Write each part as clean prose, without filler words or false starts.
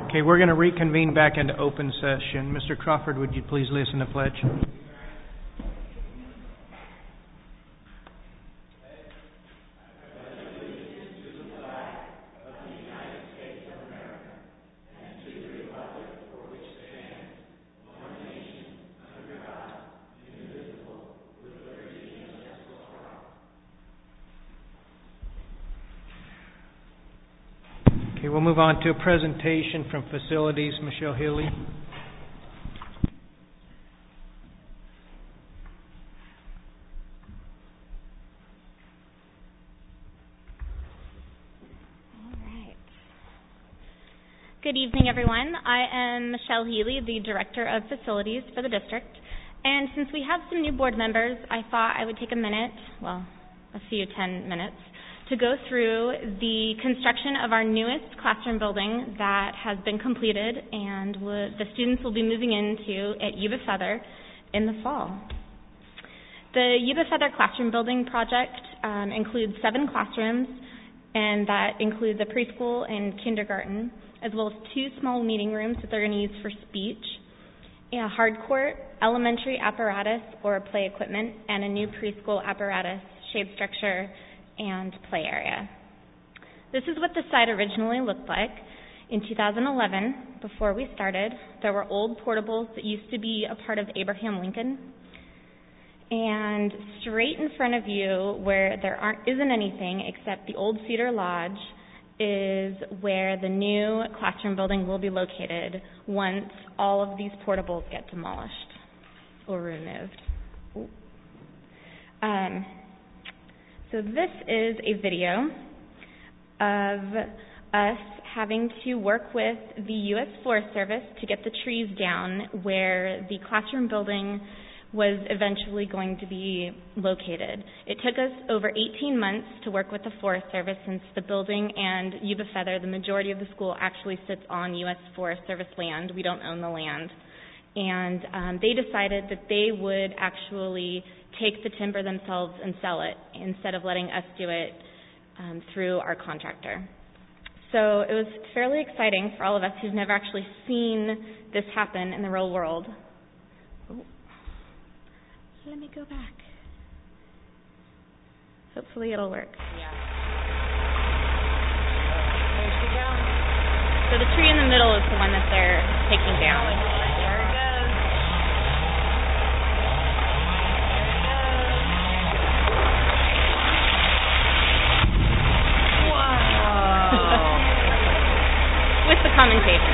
Okay, we're going to reconvene back into open session. Mr. Crawford, would you please lead us in the pledge? Okay, we'll move on to a presentation from Facilities. Michelle Healy. Good evening, everyone. I am Michelle Healy, the Director of Facilities for the district. And since we have some new board members, I thought I would take a minute, well, a few 10 minutes, to go through the construction of our newest classroom building that has been completed and the students will be moving into at Yuba Feather in the fall. The Yuba Feather classroom building project includes 7 classrooms, and that includes a preschool and kindergarten, as well as 2 small meeting rooms that they're going to use for speech, a hard court, elementary apparatus or play equipment, and a new preschool apparatus, shade structure, and play area. This is what the site originally looked like. In 2011, before we started, there were old portables that used to be a part of Abraham Lincoln. And straight in front of you, where there isn't anything except the old Cedar Lodge, is where the new classroom building will be located once all of these portables get demolished or removed. So this is a video of us having to work with the U.S. Forest Service to get the trees down where the classroom building was eventually going to be located. It took us over 18 months to work with the Forest Service, since the building and Yuba Feather, the majority of the school actually sits on U.S. Forest Service land. We don't own the land. And they decided that they would actually take the timber themselves and sell it instead of letting us do it through our contractor. So it was fairly exciting for all of us who've never actually seen this happen in the real world. Let me go back. Hopefully it'll work. Yeah. There she goes. So the tree in the middle is the one that they're taking down. There it goes. With the commentation.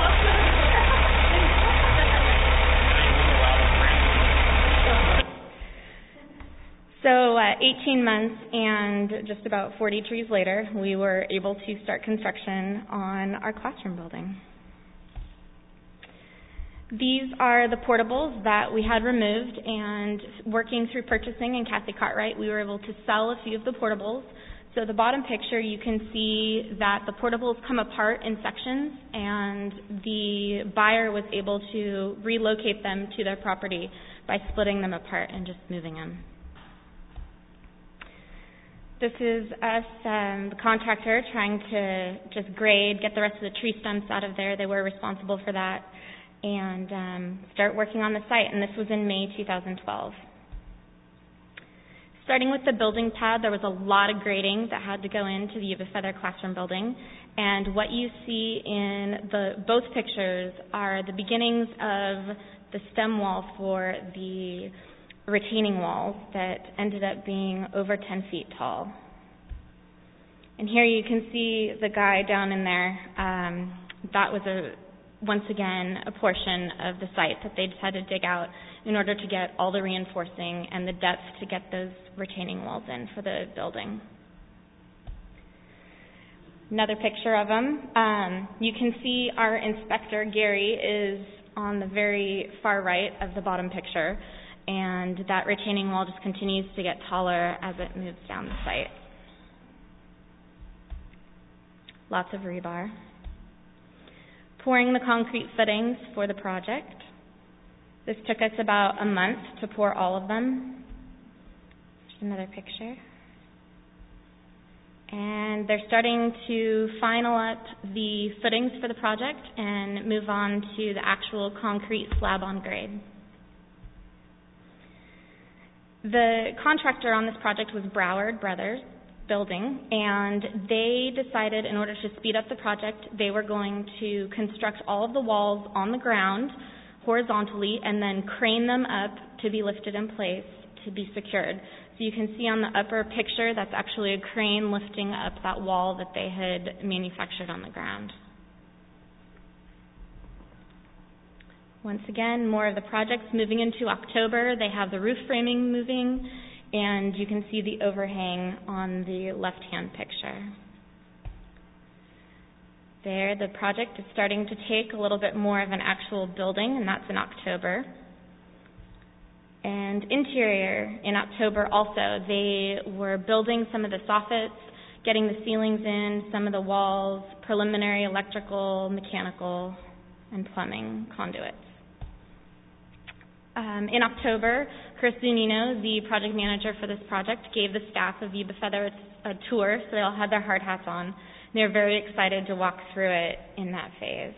So 18 months and just about 40 trees later, we were able to start construction on our classroom building. These are the portables that we had removed, and working through purchasing and Kathy Cartwright, we were able to sell a few of the portables. So the bottom picture, you can see that the portables come apart in sections, and the buyer was able to relocate them to their property by splitting them apart and just moving them. This is us, the contractor, trying to just grade, get the rest of the tree stumps out of there. They were responsible for that, and start working on the site. And this was in May 2012. Starting with the building pad, there was a lot of grading that had to go into the Yuba Feather classroom building. And what you see in both pictures are the beginnings of the stem wall for the retaining walls that ended up being over 10 feet tall. And here you can see the guy down in there. That was once again a portion of the site that they just had to dig out in order to get all the reinforcing and the depth to get those retaining walls in for the building. Another picture of them. You can see our inspector, Gary, is on the very far right of the bottom picture. And that retaining wall just continues to get taller as it moves down the site. Lots of rebar. Pouring the concrete footings for the project. This took us about a month to pour all of them. Just another picture. And they're starting to final up the footings for the project and move on to the actual concrete slab on grade. The contractor on this project was Broward Brothers Building, and they decided in order to speed up the project, they were going to construct all of the walls on the ground horizontally and then crane them up to be lifted in place to be secured. So you can see on the upper picture, that's actually a crane lifting up that wall that they had manufactured on the ground. Once again, more of the projects moving into October. They have the roof framing moving, and you can see the overhang on the left-hand picture. There, the project is starting to take a little bit more of an actual building, and that's in October. And interior in October also, they were building some of the soffits, getting the ceilings in, some of the walls, preliminary electrical, mechanical, and plumbing conduits. In October, Chris Zunino, the project manager for this project, gave the staff of Yuba Feather a tour, so they all had their hard hats on. They were very excited to walk through it in that phase.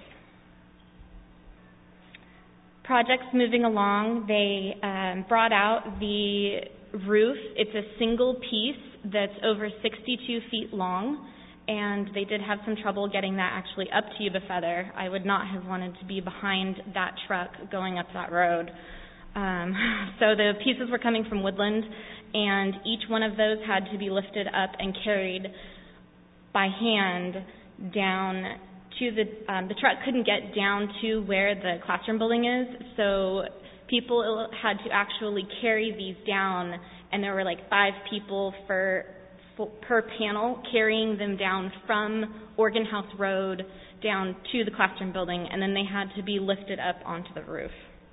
Projects moving along, they brought out the roof. It's a single piece that's over 62 feet long, and they did have some trouble getting that actually up to Yuba Feather. I would not have wanted to be behind that truck going up that road. So the pieces were coming from Woodland, and each one of those had to be lifted up and carried by hand down to the truck couldn't get down to where the classroom building is, so people had to actually carry these down, and there were like 5 people per panel carrying them down from Organ House Road down to the classroom building, and then they had to be lifted up onto the roof.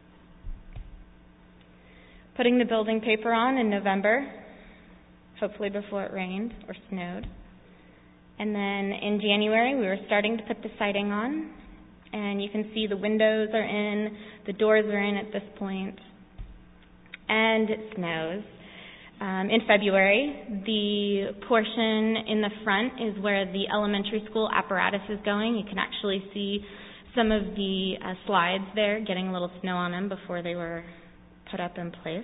Putting the building paper on in November, hopefully before it rained or snowed. And then in January, we were starting to put the siding on, and you can see the windows are in, the doors are in at this point, and it snows. In February, the portion in the front is where the elementary school apparatus is going. You can actually see some of the slides there getting a little snow on them before they were put up in place.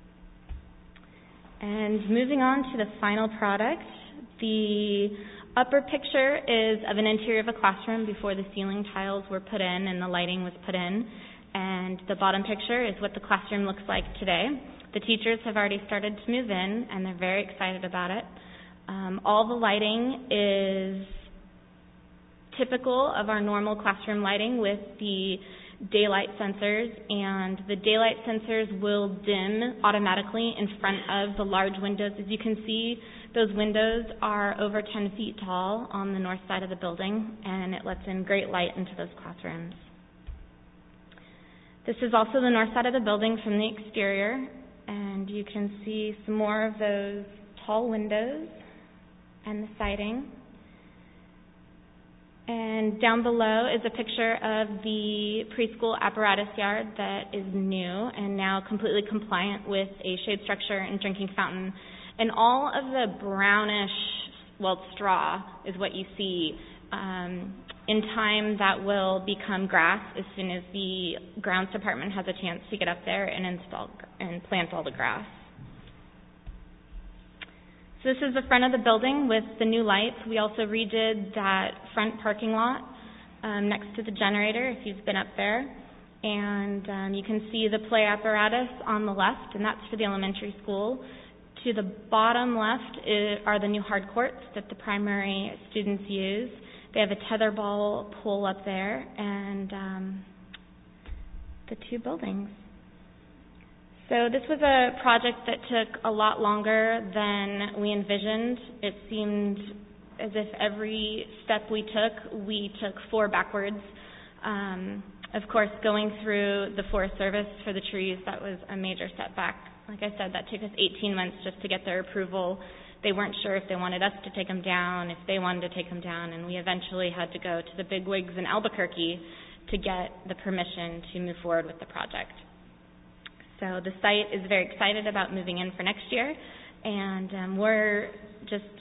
And moving on to the final product, the upper picture is of an interior of a classroom before the ceiling tiles were put in and the lighting was put in. And the bottom picture is what the classroom looks like today. The teachers have already started to move in, and they're very excited about it. All the lighting is typical of our normal classroom lighting with the daylight sensors, and the daylight sensors will dim automatically in front of the large windows. As you can see, those windows are over 10 feet tall on the north side of the building, and it lets in great light into those classrooms. This is also the north side of the building from the exterior, and you can see some more of those tall windows and the siding. And down below is a picture of the preschool apparatus yard that is new and now completely compliant with a shade structure and drinking fountain. And all of the brownish, straw is what you see. In time, that will become grass as soon as the grounds department has a chance to get up there and install and plant all the grass. So this is the front of the building with the new lights. We also redid that front parking lot next to the generator, if you've been up there. And you can see the play apparatus on the left, and that's for the elementary school. To the bottom left are the new hard courts that the primary students use. They have a tetherball pool up there, and the 2 buildings. So this was a project that took a lot longer than we envisioned. It seemed as if every step we took 4 backwards. Of course, going through the Forest Service for the trees, that was a major setback. Like I said, that took us 18 months just to get their approval. They weren't sure if they wanted us to take them down, if they wanted to take them down, and we eventually had to go to the bigwigs in Albuquerque to get the permission to move forward with the project. So the site is very excited about moving in for next year, and we're just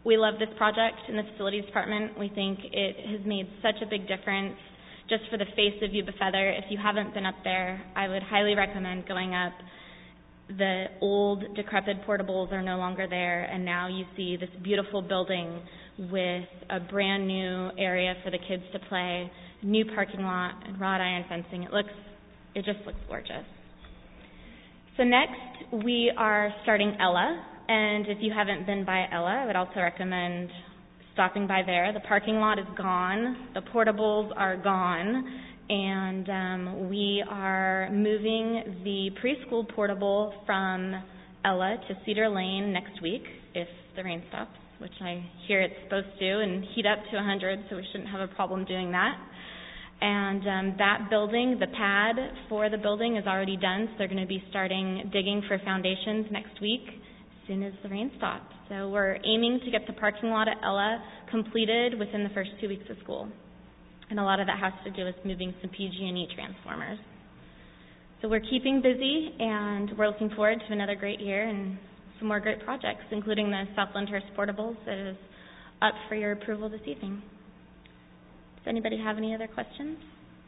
We love this project in the facilities department. We think it has made such a big difference just for the face of Yuba Feather. If you haven't been up there, I would highly recommend going up. The old, decrepit portables are no longer there, and now you see this beautiful building with a brand new area for the kids to play, new parking lot, and wrought iron fencing. It just looks gorgeous. So next, we are starting Ella, and if you haven't been by Ella, I would also recommend stopping by there. The parking lot is gone, the portables are gone, and we are moving the preschool portable from Ella to Cedar Lane next week, if the rain stops, which I hear it's supposed to, and heat up to 100, so we shouldn't have a problem doing that. And that building, the pad for the building is already done, so they're going to be starting digging for foundations next week as soon as the rain stops. So we're aiming to get the parking lot at Ella completed within the first 2 weeks of school. And a lot of that has to do with moving some PG&E transformers. So we're keeping busy, and we're looking forward to another great year and some more great projects, including the South Lyndhurst Portables that is up for your approval this evening. Does anybody have any other questions?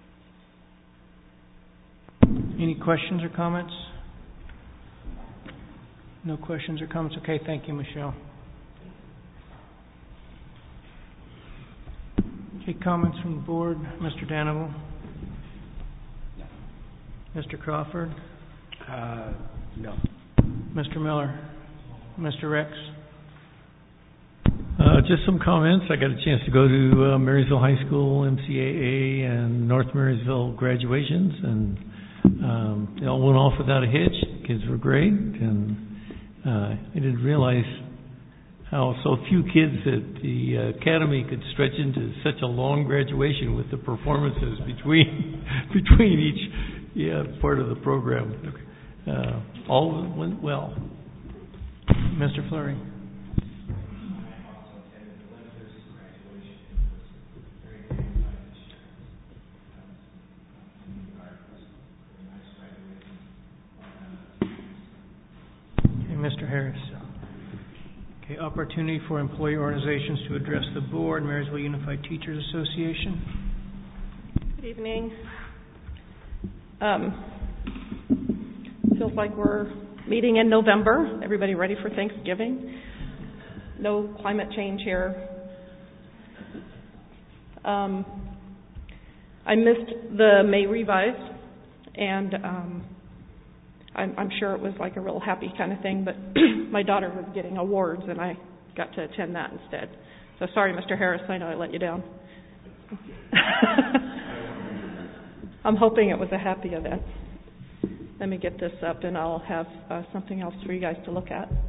Any questions or comments? No questions or comments? Okay, thank you, Michelle. Okay, comments from the board. Mr. Danivel? Mr. Crawford? No. Mr. Miller? Mr. Rex? Just some comments. I got a chance to go to Marysville High School, MCAA, and North Marysville graduations, and it all went off without a hitch. Kids were great, and I didn't realize how so few kids at the academy could stretch into such a long graduation with the performances between each part of the program. All went well. Mr. Fleury. Mr. Harris. Okay, opportunity for employee organizations to address the board. Marysville Unified Teachers Association. Good evening. Feels like we're meeting in November. Everybody ready for Thanksgiving? No climate change here. I missed the May Revise, and I'm sure it was like a real happy kind of thing, but my daughter was getting awards, and I got to attend that instead. So sorry, Mr. Harris, I know I let you down. I'm hoping it was a happy event. Let me get this up, and I'll have something else for you guys to look at.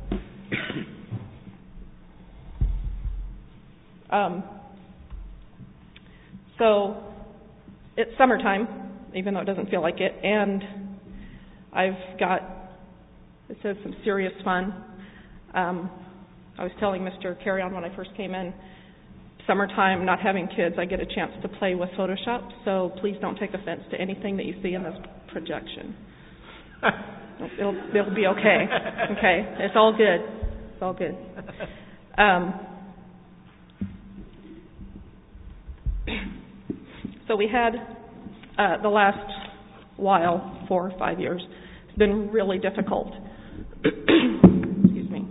So it's summertime, even though it doesn't feel like it, and I've got, it says some serious fun. I was telling Mr. Carrion when I first came in, summertime, not having kids, I get a chance to play with Photoshop, so please don't take offense to anything that you see in this projection. It'll be okay. Okay, it's all good. It's all good. So we had the last while, 4 or 5 years, it's been really difficult. Excuse me.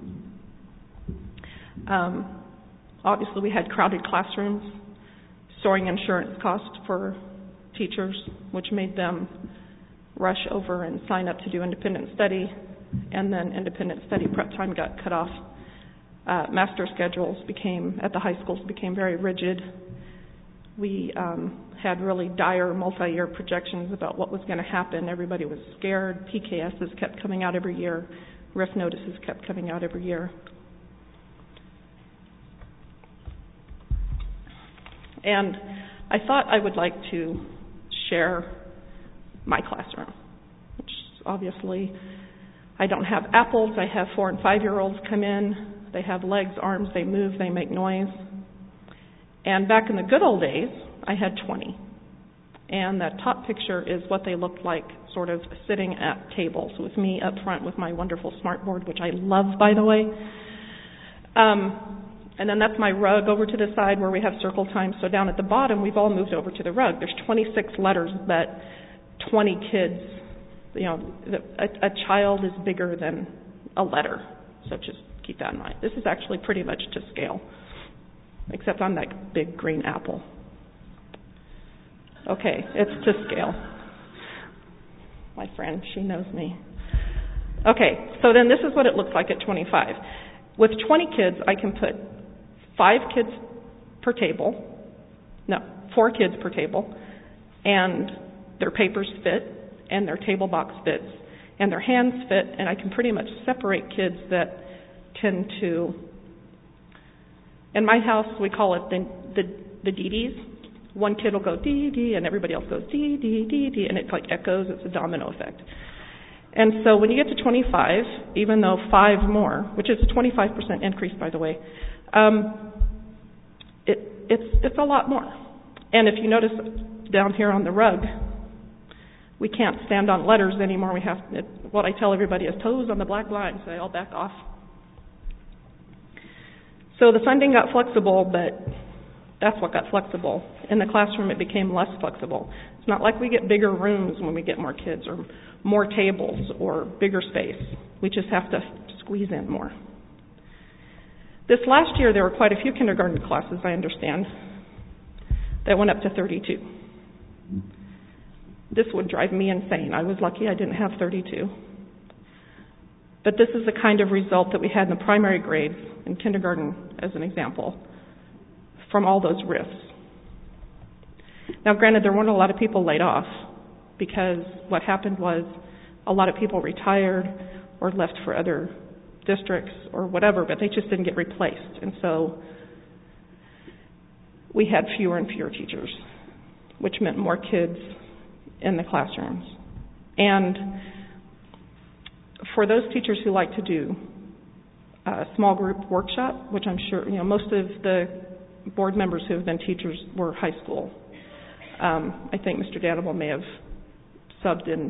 Obviously, we had crowded classrooms, soaring insurance costs for teachers, which made them rush over and sign up to do independent study, and then independent study prep time got cut off. Master schedules at the high schools became very rigid. We had really dire multi-year projections about what was going to happen. Everybody was scared. PKSs kept coming out every year. RIF notices kept coming out every year. And I thought I would like to share my classroom, which obviously I don't have apples. I have 4- and 5-year-olds come in. They have legs, arms, they move, they make noise. And back in the good old days, I had 20. And that top picture is what they looked like sort of sitting at tables with me up front with my wonderful smartboard, which I love, by the way. And then that's my rug over to the side where we have circle time. So down at the bottom, we've all moved over to the rug. There's 26 letters that 20 kids, a child is bigger than a letter. So just keep that in mind. This is actually pretty much to scale, except I'm that big green apple. Okay, it's to scale. My friend, she knows me. Okay, so then this is what it looks like at 25. With 20 kids, I can put 4 kids per table, and their papers fit, and their table box fits, and their hands fit, and I can pretty much separate kids that tend to, in my house, we call it the DDs. One kid will go dee dee, and everybody else goes dee dee dee dee, and it like echoes. It's a domino effect. And so when you get to 25, even though 5 more, which is a 25% increase, by the way, it's a lot more. And if you notice down here on the rug, we can't stand on letters anymore. We have what I tell everybody is toes on the black line, so they all back off. So the funding got flexible, but that's what got flexible. In the classroom, it became less flexible. It's not like we get bigger rooms when we get more kids or more tables or bigger space. We just have to squeeze in more. This last year, there were quite a few kindergarten classes, I understand, that went up to 32. This would drive me insane. I was lucky I didn't have 32. But this is the kind of result that we had in the primary grades, in kindergarten as an example, from all those rifts. Now, granted, there weren't a lot of people laid off, because what happened was a lot of people retired or left for other districts or whatever, but they just didn't get replaced. And so we had fewer and fewer teachers, which meant more kids in the classrooms. And for those teachers who like to do a small group workshop, which I'm sure, most of the board members who have been teachers were high school. I think Mr. Danimal may have subbed in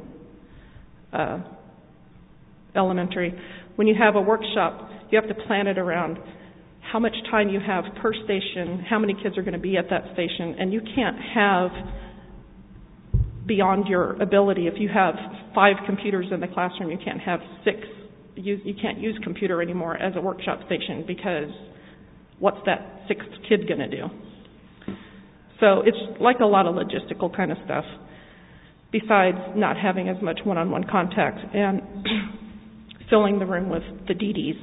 elementary. When you have a workshop, you have to plan it around how much time you have per station, how many kids are going to be at that station, and you can't have beyond your ability. If you have 5 computers in the classroom, you can't have 6. You can't use computer anymore as a workshop station, because what's that 6th kid going to do? So it's like a lot of logistical kind of stuff, besides not having as much one-on-one contact and filling the room with the DDs.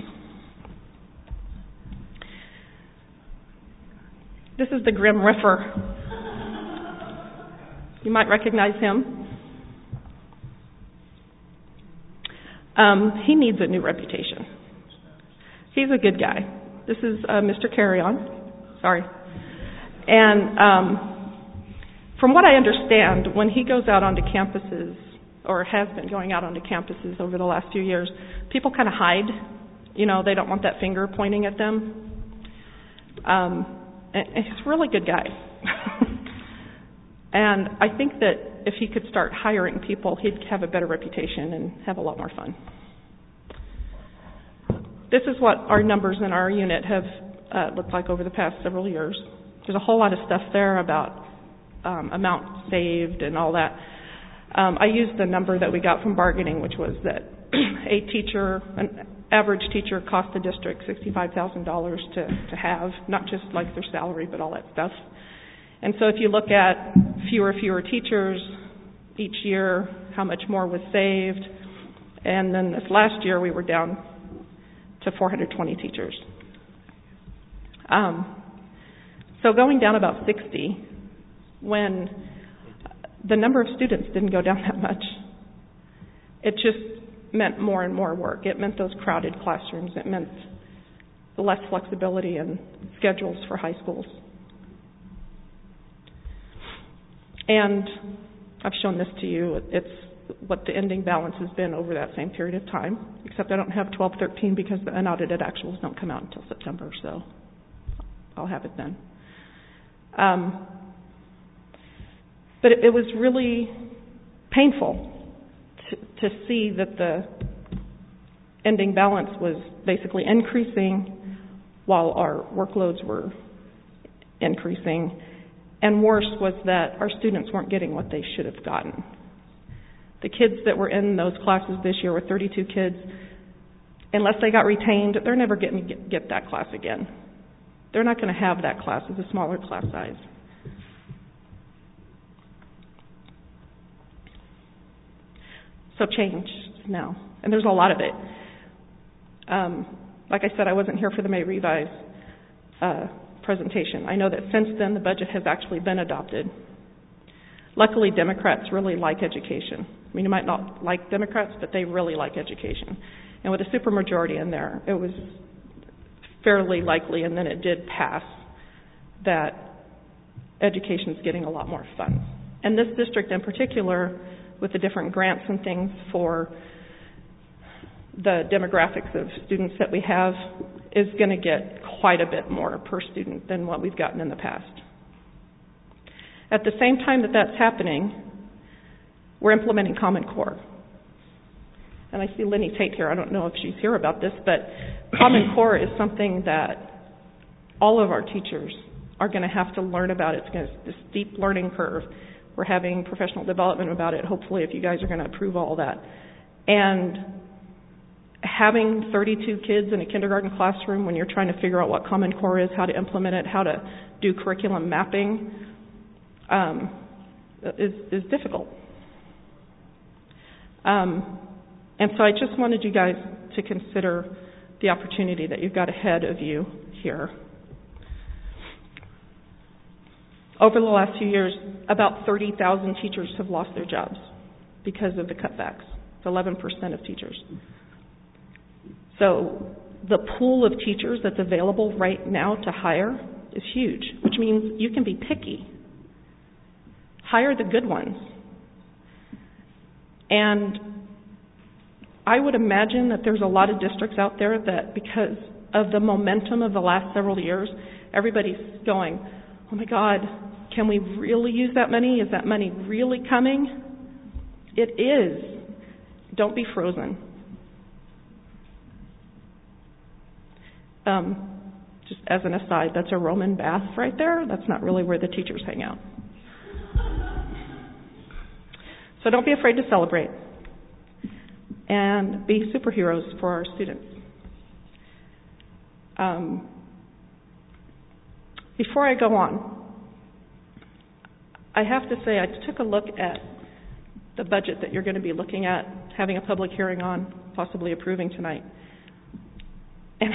This is the Grim Riffer. You might recognize him. He needs a new reputation. He's a good guy. This is Mr. Carry-On. Sorry. And from what I understand, when he goes out onto campuses, or has been going out onto campuses over the last few years, people kind of hide. They don't want that finger pointing at them. And he's a really good guy. And I think that if he could start hiring people, he'd have a better reputation and have a lot more fun. This is what our numbers in our unit have looked like over the past several years. There's a whole lot of stuff there about amount saved and all that. I used the number that we got from bargaining, which was that an average teacher cost the district $65,000 to have, not just like their salary, but all that stuff. And so if you look at fewer teachers each year, how much more was saved, and then this last year we were down to 420 teachers. So going down about 60, when the number of students didn't go down that much, it just meant more and more work. It meant those crowded classrooms. It meant less flexibility in schedules for high schools. And I've shown this to you. It's what the ending balance has been over that same period of time, except I don't have 12-13 because the unaudited actuals don't come out until September, so I'll have it then. But it was really painful to see that the ending balance was basically increasing while our workloads were increasing. And worse was that our students weren't getting what they should have gotten. The kids that were in those classes this year were 32 kids. Unless they got retained, they're never going to get that class again. They're not going to have that class as a smaller class size. So change now, and there's a lot of it. Like I said, I wasn't here for the May Revise presentation. I know that since then the budget has actually been adopted. Luckily, Democrats really like education. I mean, you might not like Democrats, but they really like education. And with a supermajority in there, it was fairly likely, and then it did pass, that education's getting a lot more funds. And this district in particular, with the different grants and things for the demographics of students that we have, is going to get quite a bit more per student than what we've gotten in the past. At the same time that that's happening, we're implementing Common Core. And I see Lenny Tate here. I don't know if she's here about this, but Common Core is something that all of our teachers are going to have to learn about. It's this steep learning curve. We're having professional development about it, hopefully, if you guys are going to approve all that. And having 32 kids in a kindergarten classroom when you're trying to figure out what Common Core is, how to implement it, how to do curriculum mapping, is difficult. And so I just wanted you guys to consider the opportunity that you've got ahead of you here. Over the last few years, about 30,000 teachers have lost their jobs because of the cutbacks. It's 11% of teachers. So the pool of teachers that's available right now to hire is huge, which means you can be picky. Hire the good ones. And I would imagine that there's a lot of districts out there that, because of the momentum of the last several years, everybody's going, oh my God, can we really use that money? Is that money really coming? It is. Don't be frozen. Just as an aside, that's a Roman bath right there. That's not really where the teachers hang out. So don't be afraid to celebrate and be superheroes for our students. Before I go on, I have to say I took a look at the budget that you're going to be looking at, having a public hearing on, possibly approving tonight. And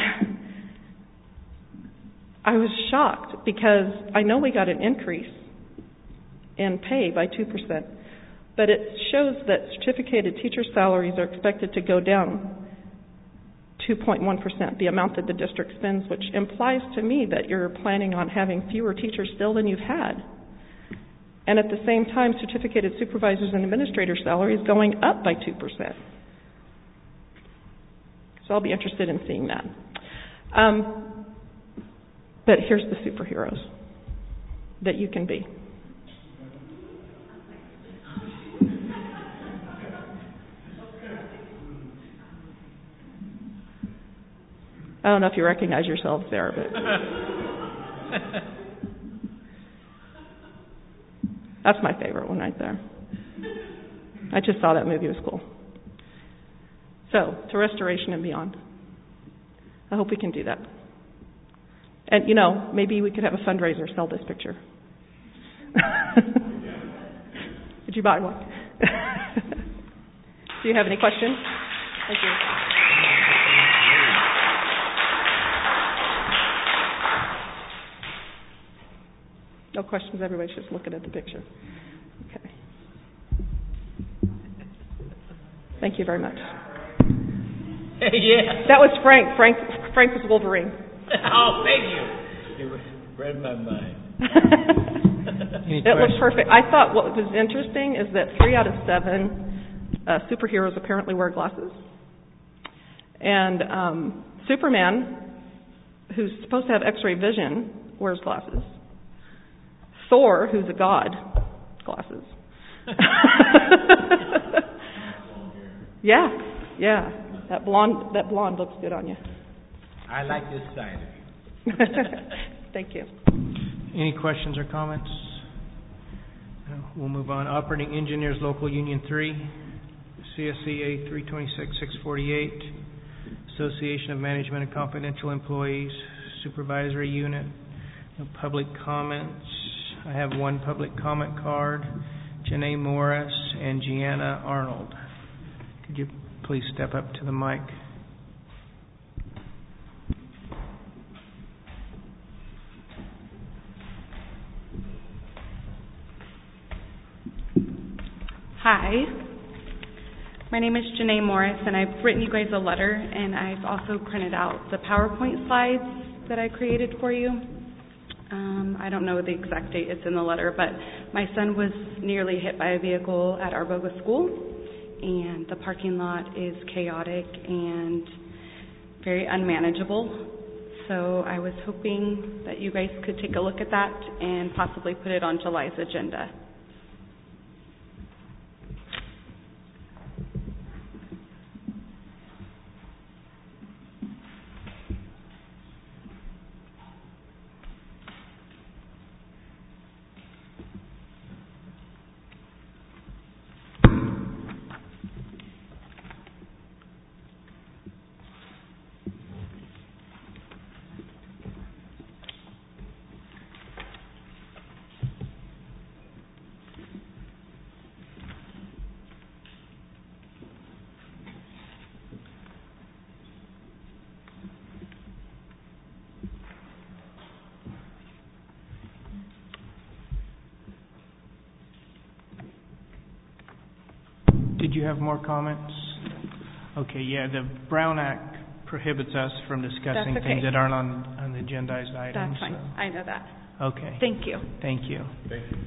I was shocked because I know we got an increase in pay by 2%, but it shows that certificated teacher salaries are expected to go down 2.1%, the amount that the district spends, which implies to me that you're planning on having fewer teachers still than you've had. And at the same time, certificated supervisors and administrators' salaries going up by 2%. So I'll be interested in seeing that. But here's the superheroes that you can be. I don't know if you recognize yourselves there, but that's my favorite one right there. I just saw that movie. It was cool. So, to Restoration and Beyond. I hope we can do that. And, you know, maybe we could have a fundraiser, sell this picture. Did you buy one? Do you have any questions? Thank you. No questions, everybody's just looking at the picture. Okay. Thank you very much. Yeah. That was Frank. Frank was Wolverine. Oh, thank you. You read my mind. It looks perfect. I thought what was interesting is that 3 out of 7 superheroes apparently wear glasses. And Superman, who's supposed to have X-ray vision, wears glasses. Thor, who's a god, glasses. Yeah. That blonde looks good on you. I like this side of you. Thank you. Any questions or comments? No. We'll move on. Operating Engineers Local Union 3, CSCA 326-648, Association of Management and Confidential Employees, Supervisory Unit. No public comments. I have one public comment card, Janae Morris and Gianna Arnold. Could you please step up to the mic? Hi, my name is Janae Morris, and I've written you guys a letter, and I've also printed out the PowerPoint slides that I created for you. I don't know the exact date it's in the letter, but my son was nearly hit by a vehicle at Arboga School, and the parking lot is chaotic and very unmanageable. So I was hoping that you guys could take a look at that and possibly put it on July's agenda. Did you have more comments? Okay, yeah, the Brown Act prohibits us from discussing things that aren't on the agendized items. That's fine. So. I know that. Okay. Thank you. Thank you. Thank you.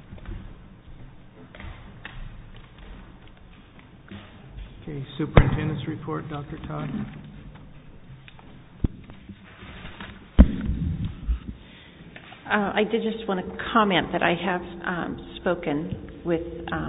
Okay, Superintendent's report, Dr. Todd. I did just want to comment that I have spoken with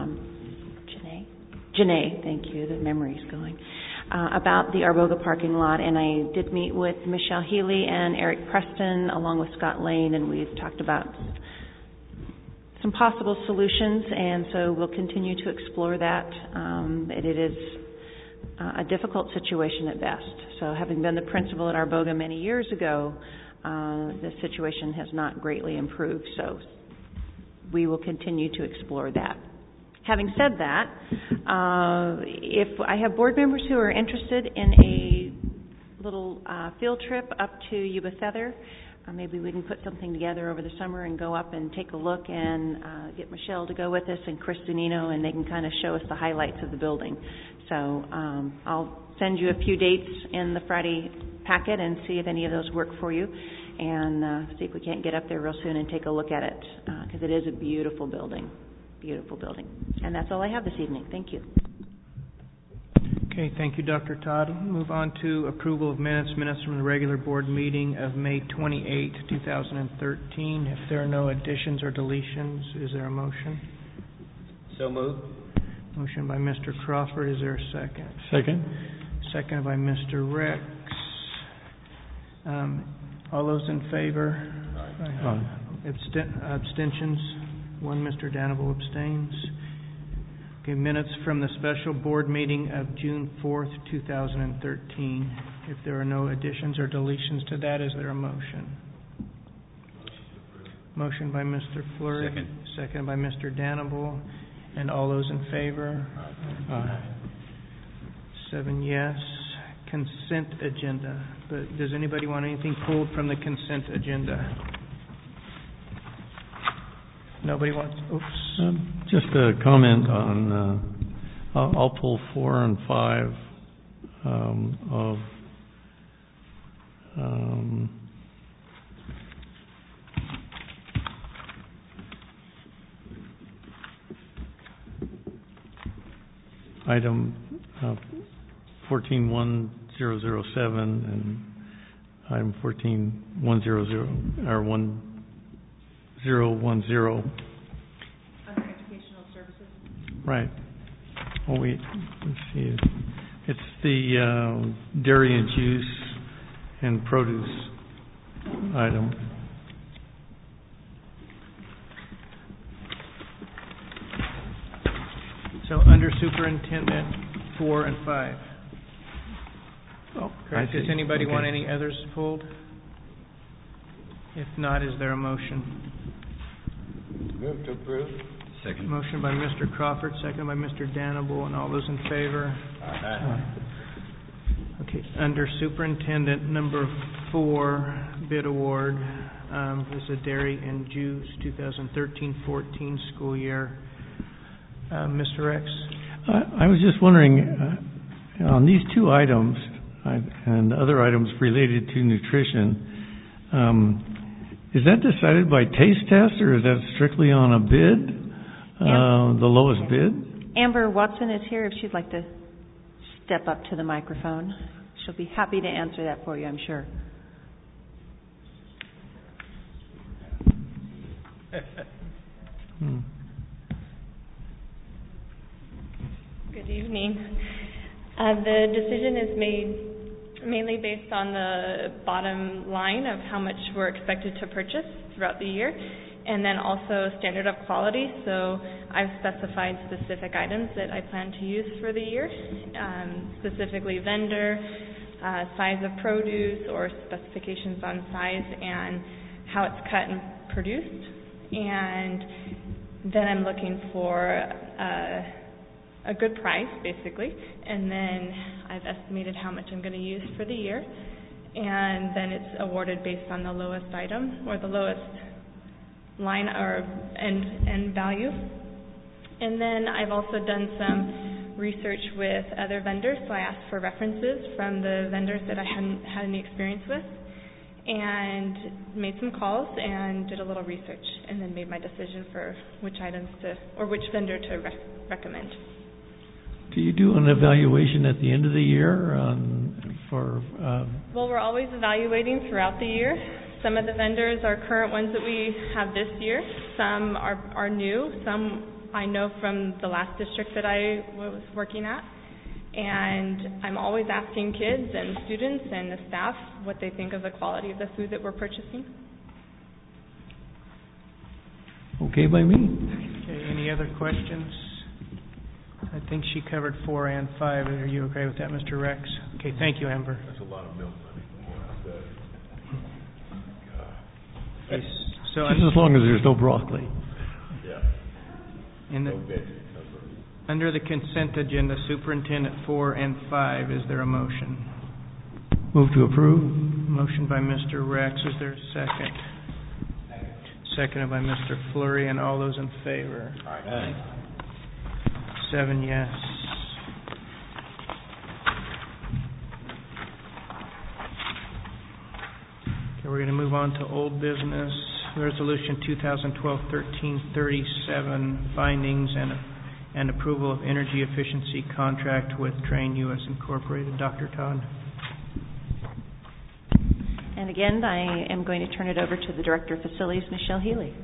Janae, thank you, the memory's going, about the Arboga parking lot, and I did meet with Michelle Healy and Eric Preston along with Scott Lane, and we've talked about some possible solutions, and so we'll continue to explore that. It is a difficult situation at best. So having been the principal at Arboga many years ago, the situation has not greatly improved, so we will continue to explore that. Having said that, if I have board members who are interested in a little field trip up to Yuba Feather, maybe we can put something together over the summer and go up and take a look and get Michelle to go with us and Chris Danino, and they can kind of show us the highlights of the building. So I'll send you a few dates in the Friday packet and see if any of those work for you, and see if we can't get up there real soon and take a look at it, because it is a beautiful building. Beautiful building. And that's all I have this evening. Thank you. Okay, thank you, Dr. Todd. We'll move on to approval of minutes from the regular board meeting of May 28, 2013. If there are no additions or deletions, is there a motion? So moved. Motion by Mr. Crawford. Is there a second? Second. Second by Mr. Rex. All those in favor? Abstentions? One, Mr. Danable abstains. Okay, minutes from the special board meeting of June 4th, 2013. If there are no additions or deletions to that, is there a motion? Motion by Mr. Fleury. Second by Mr. Danable. And all those in favor? 7 yes. Consent agenda. But does anybody want anything pulled from the consent agenda? Nobody wants. Oops. Just a comment on. I'll pull 4 and 5 of. Item 141007 and item 14100 or 1010. Other educational services. Right. Oh wait, let's see. It's the dairy and juice and produce item. So under superintendent 4 and 5. Oh, Correct. I see. Does anybody Okay. want any others pulled? If not, is there a motion? Move to approve. Second. Motion by Mr. Crawford, second by Mr. Danable, and all those in favor? Aye. Okay, under superintendent number 4, bid award, this is a dairy and juice 2013-14 school year. Mr. Rex? I was just wondering, on these two items and other items related to nutrition, is that decided by taste test or is that strictly on a bid, the lowest bid? Amber Watson is here if she'd like to step up to the microphone. She'll be happy to answer that for you, I'm sure. Good evening. The decision is made mainly based on the bottom line of how much we're expected to purchase throughout the year, and then also standard of quality. So I've specified specific items that I plan to use for the year, specifically vendor, size of produce, or specifications on size and how it's cut and produced. And then I'm looking for a good price, basically, and then I've estimated how much I'm going to use for the year, and then it's awarded based on the lowest item or the lowest line or end value. And then I've also done some research with other vendors, so I asked for references from the vendors that I hadn't had any experience with, and made some calls and did a little research, and then made my decision for which items to, or which vendor to recommend. Do you do an evaluation at the end of the year Well, we're always evaluating throughout the year. Some of the vendors are current ones that we have this year. Some are new. Some I know from the last district that I was working at. And I'm always asking kids and students and the staff what they think of the quality of the food that we're purchasing. Okay by me? Okay, any other questions? I think she covered 4 and 5. Are you okay with that, Mr. Rex? Okay, thank you, Amber. That's a lot of milk money. Okay, so Just as long as there's no broccoli. Yeah. in the, under the consent agenda, Superintendent 4 and 5, is there a motion? Move to approve. Motion by Mr. Rex. Is there a second? Seconded by Mr. Fleury, and all those in favor? Aye. 7 yes. Okay, we're going to move on to old business. Resolution 2012-13-37, findings and approval of energy efficiency contract with Train US Incorporated. Dr. Todd. And again, I am going to turn it over to the Director of Facilities, Michelle Healy.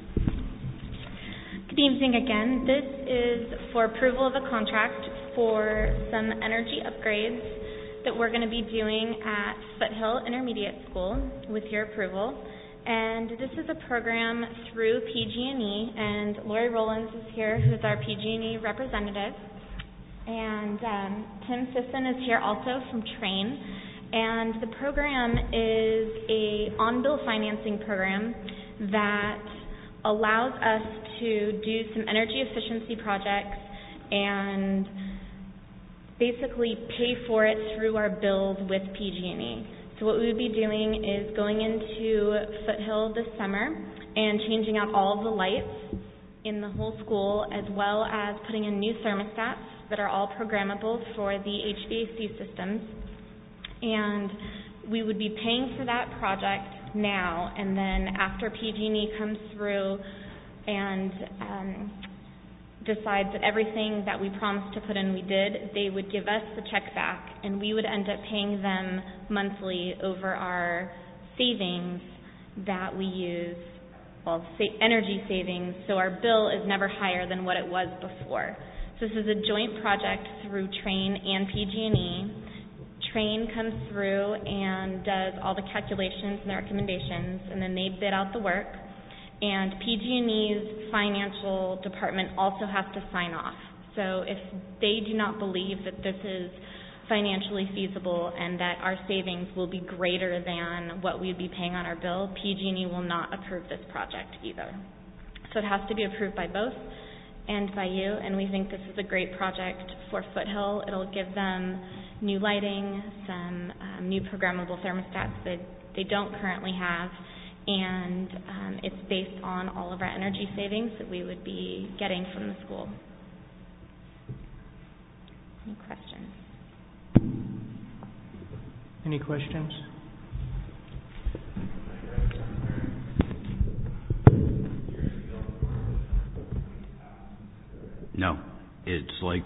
Good evening again. This is for approval of a contract for some energy upgrades that we're going to be doing at Foothill Intermediate School with your approval. And this is a program through PG&E, and Lori Rollins is here, who's our PG&E representative. And Tim Sisson is here also from Train. And the program is a on-bill financing program that allows us to do some energy efficiency projects and basically pay for it through our bills with PG&E. So what we would be doing is going into Foothill this summer and changing out all of the lights in the whole school, as well as putting in new thermostats that are all programmable for the HVAC systems. And we would be paying for that project now, and then after PG&E comes through and decides that everything that we promised to put in we did, they would give us the check back, and we would end up paying them monthly over our savings that we use, energy savings, so our bill is never higher than what it was before. So this is a joint project through Train and PG&E. Train comes through and does all the calculations and the recommendations, and then they bid out the work. And PG&E's financial department also has to sign off. So if they do not believe that this is financially feasible and that our savings will be greater than what we'd be paying on our bill, PG&E will not approve this project either. So it has to be approved by both and by you, and we think this is a great project for Foothill. It'll give them new lighting, some new programmable thermostats that they don't currently have, and it's based on all of our energy savings that we would be getting from the school. Any questions? Any questions? No. It's like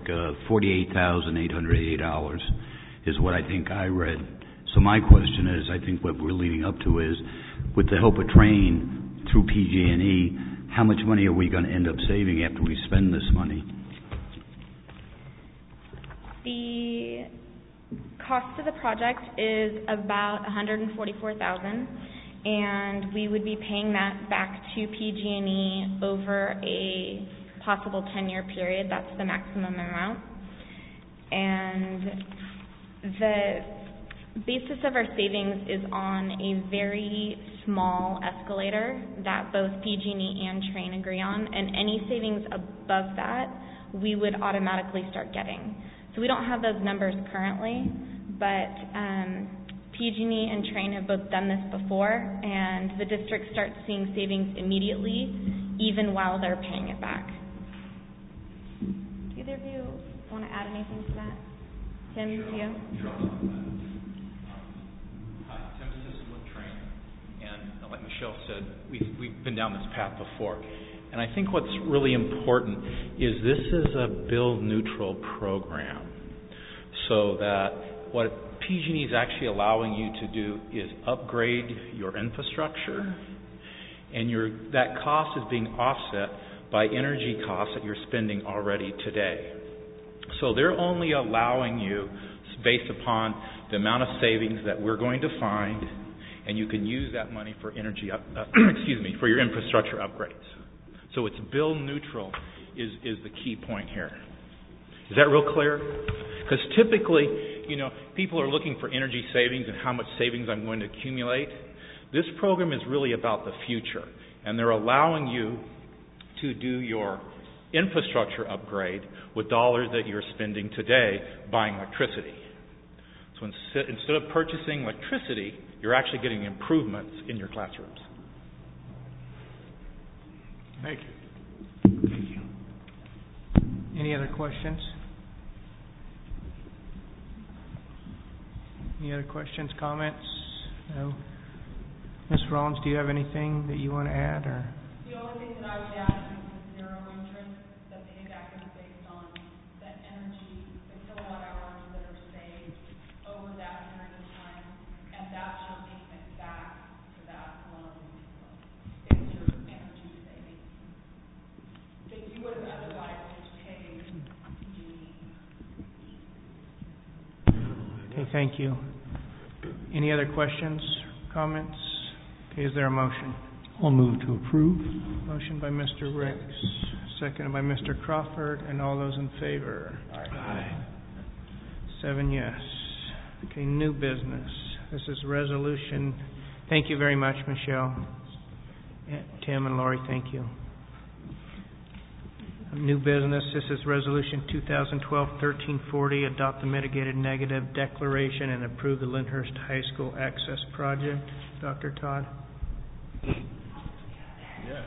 $48,880 is what I think I read. So my question is, I think what we're leading up to is, with the help of Train through PG&E, how much money are we going to end up saving after we spend this money? The cost of the project is about $144,000, and we would be paying that back to PG&E over a possible 10-year period. That's the maximum amount. And the basis of our savings is on a very small escalator that both PG&E and Train agree on, and any savings above that we would automatically start getting. So we don't have those numbers currently, but PG&E and Train have both done this before, and the district starts seeing savings immediately, even while they're paying it back. Do either of you want to add anything to that? Tim, to you? Hi, Tim Sisson with Train. And like Michelle said, we've been down this path before. And I think what's really important is this is a bill-neutral program, so that what PG&E is actually allowing you to do is upgrade your infrastructure, and that cost is being offset by energy costs that you're spending already today. So they're only allowing you based upon the amount of savings that we're going to find, and you can use that money for energy, for your infrastructure upgrades. So it's bill neutral is the key point here. Is that real clear? Because typically, people are looking for energy savings and how much savings I'm going to accumulate. This program is really about the future, and they're allowing you to do your infrastructure upgrade with dollars that you're spending today buying electricity. So instead of purchasing electricity, you're actually getting improvements in your classrooms. Thank you. Thank you. Any other questions? Any other questions, comments? No? Ms. Rollins, do you have anything that you want to add? Or? The only thing that I would add is the zero interest. The payback is based on the energy, the kilowatt hours that are saved over that period of time, and that's your payment back to that loan. It's your energy savings that you would have otherwise just paid. Okay, thank you. Any other questions, comments? Okay, is there a motion? I'll move to approve. Motion by Mr. Ricks, seconded by Mr. Crawford, and all those in favor? Aye. 7 yes. Okay, new business. This is resolution. Thank you very much, Michelle. Tim and Lori, thank you. New business. This is resolution 2012-1340. Adopt the mitigated negative declaration and approve the Lyndhurst High School access project. Dr. Todd. Yeah.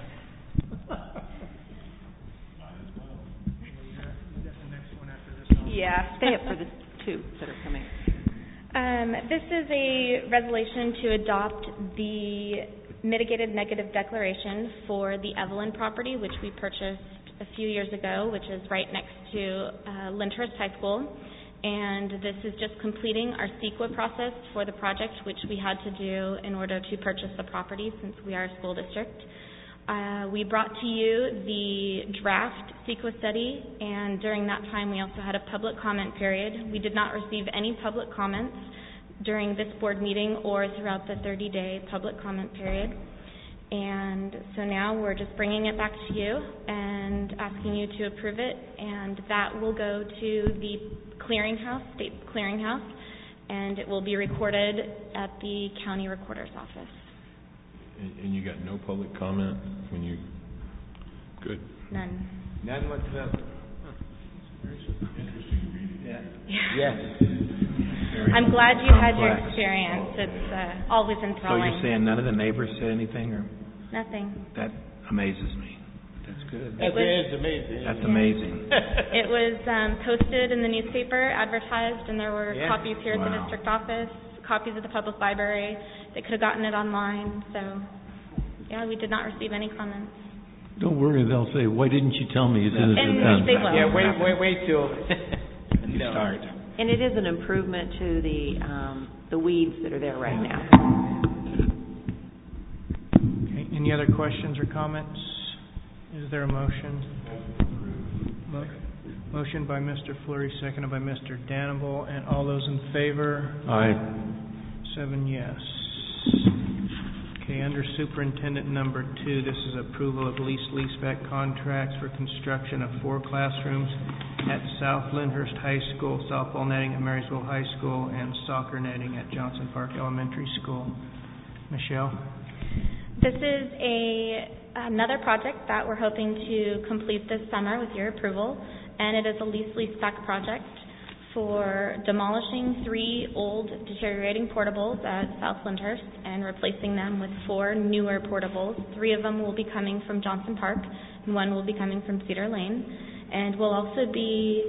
Yeah, stay up for the two that are coming. This is a resolution to adopt the mitigated negative declaration for the Evelyn property, which we purchased a few years ago, which is right next to Lyndhurst High School. And this is just completing our CEQA process for the project, which we had to do in order to purchase the property since we are a school district. We brought to you the draft CEQA study, and during that time we also had a public comment period. We did not receive any public comments during this board meeting or throughout the 30-day public comment period. And so now we're just bringing it back to you and asking you to approve it, and that will go to the clearinghouse, state clearinghouse, and it will be recorded at the county recorder's office. And you got no public comment when you... Good. None. None whatsoever. Interesting reading. Yeah. Yes. I'm glad you had your experience. It's always So enthralling. you're saying none of the neighbors said anything, or? Nothing. That amazes me. That's good. That is amazing. That's amazing. It was posted in the newspaper, advertised, and there were Yeah. copies here at the Wow. district office, copies at the public library. They could have gotten it online. So, yeah, we did not receive any comments. Don't worry, they'll say, why didn't you tell me as soon as And it's done? they will. Yeah, wait till You start. And it is an improvement to the weeds that are there right now. Okay, any other questions or comments? Is there a motion? Motion by Mr. Fleury, seconded by Mr. Dannable, and all those in favor? Aye. 7 yes. Okay, under Superintendent number 2, this is approval of leaseback contracts for construction of 4 classrooms at South Lyndhurst High School, softball netting at Marysville High School, and soccer netting at Johnson Park Elementary School. Michelle? This is another project that we're hoping to complete this summer with your approval, and it is a leaseback project for demolishing 3 old deteriorating portables at South Lyndhurst and replacing them with 4 newer portables. 3 of them will be coming from Johnson Park, and 1 will be coming from Cedar Lane. And we'll also be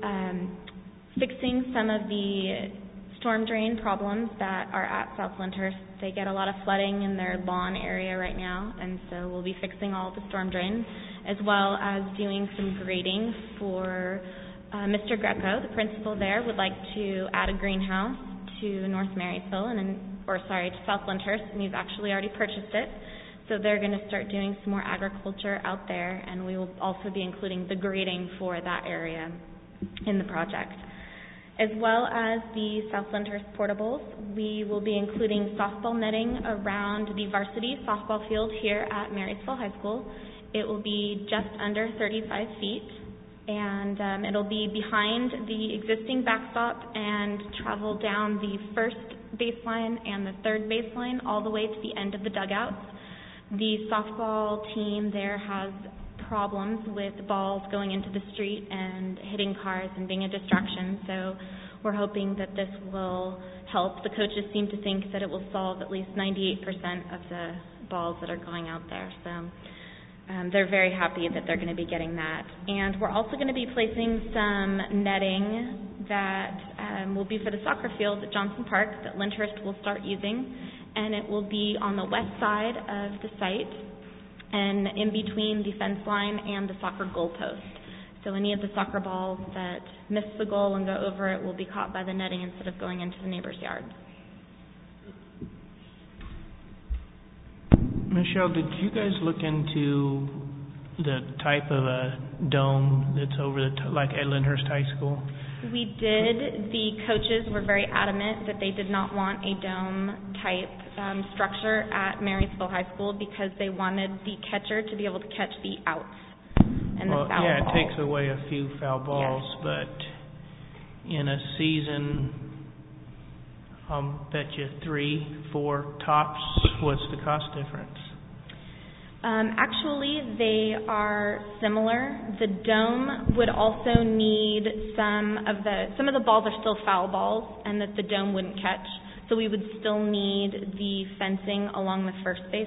fixing some of the storm drain problems that are at South Lyndhurst. They get a lot of flooding in their lawn area right now, and so we'll be fixing all the storm drain, as well as doing some grading for Mr. Greco, the principal there, would like to add a greenhouse to North Marysville, to South Lyndhurst, and he's actually already purchased it. So they're going to start doing some more agriculture out there, and we will also be including the grading for that area in the project. As well as the South Lyndhurst portables, we will be including softball netting around the varsity softball field here at Marysville High School. It will be just under 35 feet, and it'll be behind the existing backstop and travel down the first baseline and the third baseline all the way to the end of the dugouts. The softball team there has problems with balls going into the street and hitting cars and being a distraction, so we're hoping that this will help. The coaches seem to think that it will solve at least 98% of the balls that are going out there, so they're very happy that they're going to be getting that. And we're also going to be placing some netting that will be for the soccer field at Johnson Park that Lyndhurst will start using, and it will be on the west side of the site and in between the fence line and the soccer goal post. So any of the soccer balls that miss the goal and go over it will be caught by the netting instead of going into the neighbor's yard. Michelle, did you guys look into the type of a dome that's over like at Lyndhurst High School? We did. The coaches were very adamant that they did not want a dome-type structure at Marysville High School because they wanted the catcher to be able to catch the outs and the foul balls. Yeah, it takes away a few foul balls, yes. But in a season, I'll bet you 3-4 tops. What's the cost difference? Actually, they are similar. The dome would also need some of the balls are still foul balls, and that the dome wouldn't catch. So we would still need the fencing along the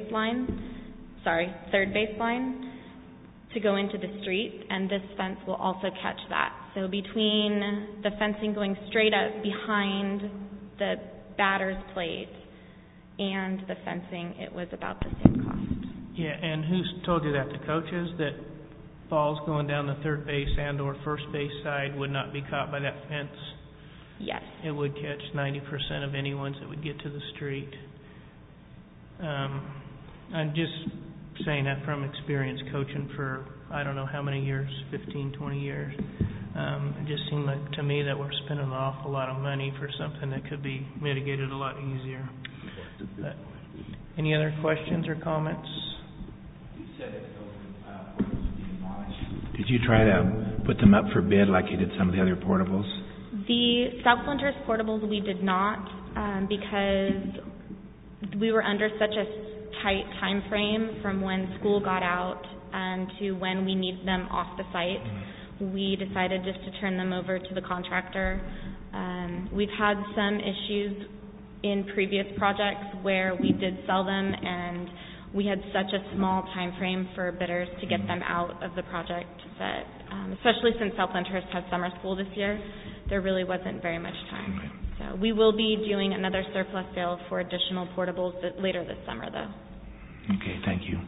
third baseline to go into the street, and this fence will also catch that. So between the fencing going straight up behind the batter's plate and the fencing, it was about the same cost. Yeah, and who's told you that? The coaches, that balls going down the third base and or first base side would not be caught by that fence? Yes. It would catch 90% of any ones that would get to the street. I'm just saying that from experience coaching for I don't know how many years, 15, 20 years. It just seemed like to me that we're spending an awful lot of money for something that could be mitigated a lot easier. But any other questions or comments? You said that those portables would be demolished. Did you try to put them up for bid like you did some of the other portables? The South Flinters portables we did not because we were under such a tight time frame from when school got out to when we needed them off the site. We decided just to turn them over to the contractor. We've had some issues in previous projects where we did sell them and we had such a small time frame for bidders to get them out of the project that, especially since South Flinters had summer school this year, there really wasn't very much time. Okay. So we will be doing another surplus sale for additional portables later this summer, though. Okay, thank you.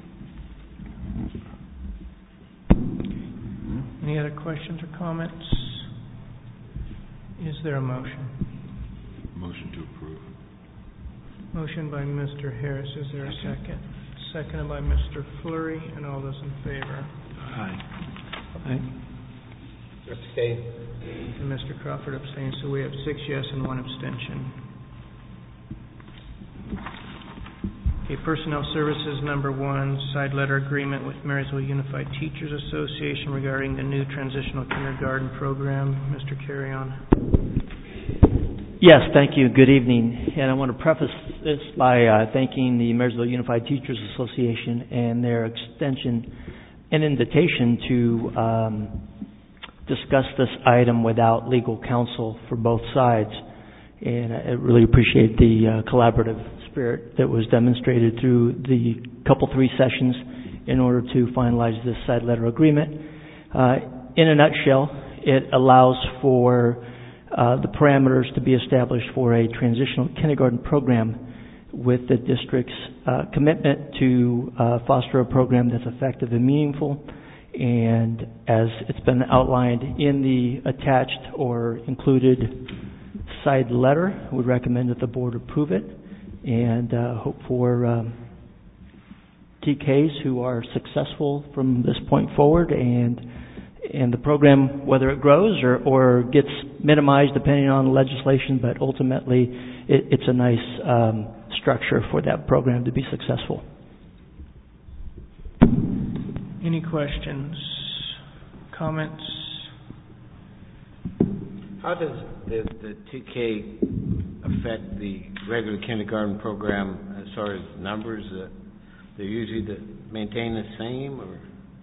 Any other questions or comments? Is there a motion? Motion to approve. Motion by Mr. Harris. Is there a second? Seconded by Mr. Fleury, and all those in favor. Aye. Abstain. And Mr. Crawford abstains, so we have 6 yes and 1 abstention. Okay, Personnel Services number 1, side letter agreement with Marysville Unified Teachers Association regarding the new transitional kindergarten program. Mr. Carrion. Yes, thank you. Good evening. And I want to preface this by thanking the Marysville Unified Teachers Association and their extension and invitation to discuss this item without legal counsel for both sides. And I really appreciate the collaborative spirit that was demonstrated through the couple 3 sessions in order to finalize this side letter agreement. In a nutshell, it allows for the parameters to be established for a transitional kindergarten program with the district's commitment to foster a program that's effective and meaningful. And as it's been outlined in the attached or included side letter, I would recommend that the board approve it and hope for TKs who are successful from this point forward, and the program, whether it grows or gets minimized depending on the legislation, but ultimately it's a nice structure for that program to be successful. Any questions, comments? How does the TK affect the regular kindergarten program as far as numbers? They're usually maintain the same, or?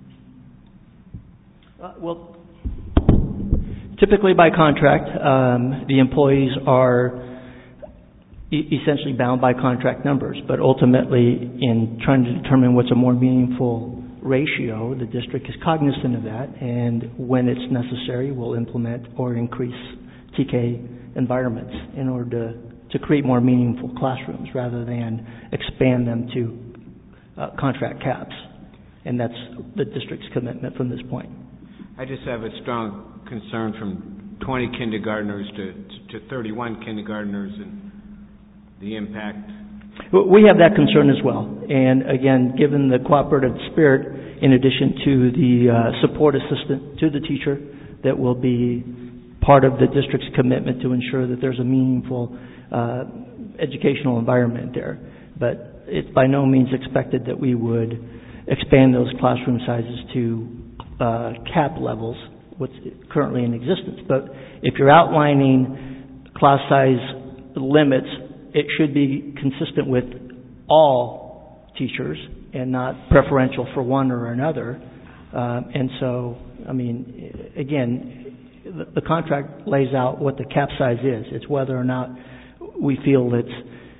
Well, typically by contract, the employees are essentially bound by contract numbers, but ultimately in trying to determine what's a more meaningful ratio, the district is cognizant of that, and when it's necessary, we'll implement or increase TK environments in order to create more meaningful classrooms rather than expand them to contract caps. And that's the district's commitment from this point. I just have a strong concern from 20 kindergartners to 31 kindergartners and the impact. We have that concern as well. And again, given the cooperative spirit, in addition to the support assistant to the teacher that will be part of the district's commitment to ensure that there's a meaningful educational environment there. But it's by no means expected that we would expand those classroom sizes to cap levels, what's currently in existence. But if you're outlining class size limits, it should be consistent with all teachers and not preferential for one or another. And so, I mean, again, the contract lays out what the cap size is. It's whether or not we feel it's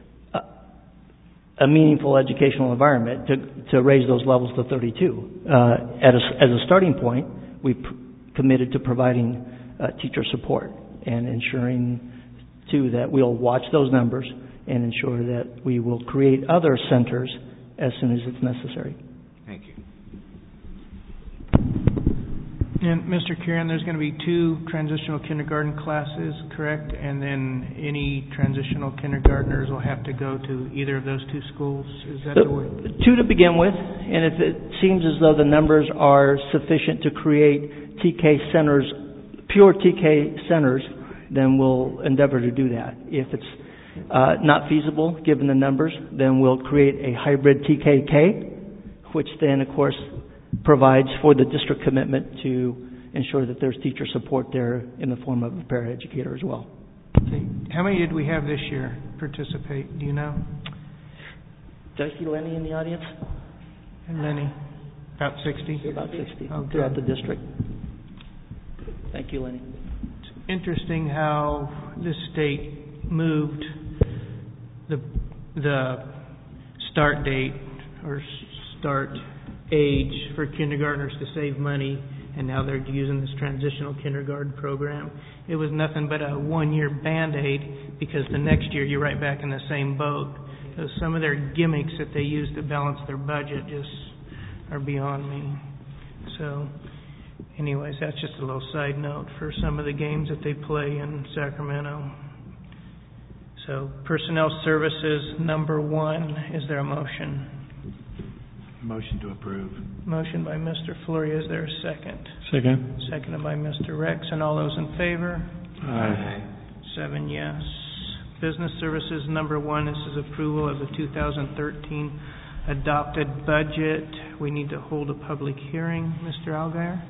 a meaningful educational environment to raise those levels to 32. As a starting point, we committed to providing teacher support and ensuring, too, that we'll watch those numbers and ensure that we will create other centers as soon as it's necessary. Thank you. And Mr. Kieran, there's going to be 2 transitional kindergarten classes, correct? And then any transitional kindergartners will have to go to either of those 2 schools? Is that the way? 2 to begin with, and if it seems as though the numbers are sufficient to create TK centers, pure TK centers, then we'll endeavor to do that. If it's not feasible, given the numbers, then we'll create a hybrid TKK, which then, of course, provides for the district commitment to ensure that there's teacher support there in the form of a paraeducator as well. Okay. How many did we have this year participate? Do you know? Do I see Lenny in the audience? And Lenny? About 60? About 60 Okay. throughout the district. Thank you, Lenny. It's interesting how the state moved the start date or start age for kindergartners to save money, and now they're using this transitional kindergarten program. It was nothing but a 1-year Band-Aid, because the next year you're right back in the same boat. So some of their gimmicks that they use to balance their budget just are beyond me. So anyways, that's just a little side note for some of the games that they play in Sacramento. So Personnel Services, number 1, is there a motion? Motion to approve. Motion by Mr. Floria. Is there a second? Second. Seconded by Mr. Rex. And all those in favor? Aye. 7 yes. Business Services, number 1. This is approval of the 2013 adopted budget. We need to hold a public hearing. Mr. Allgaier?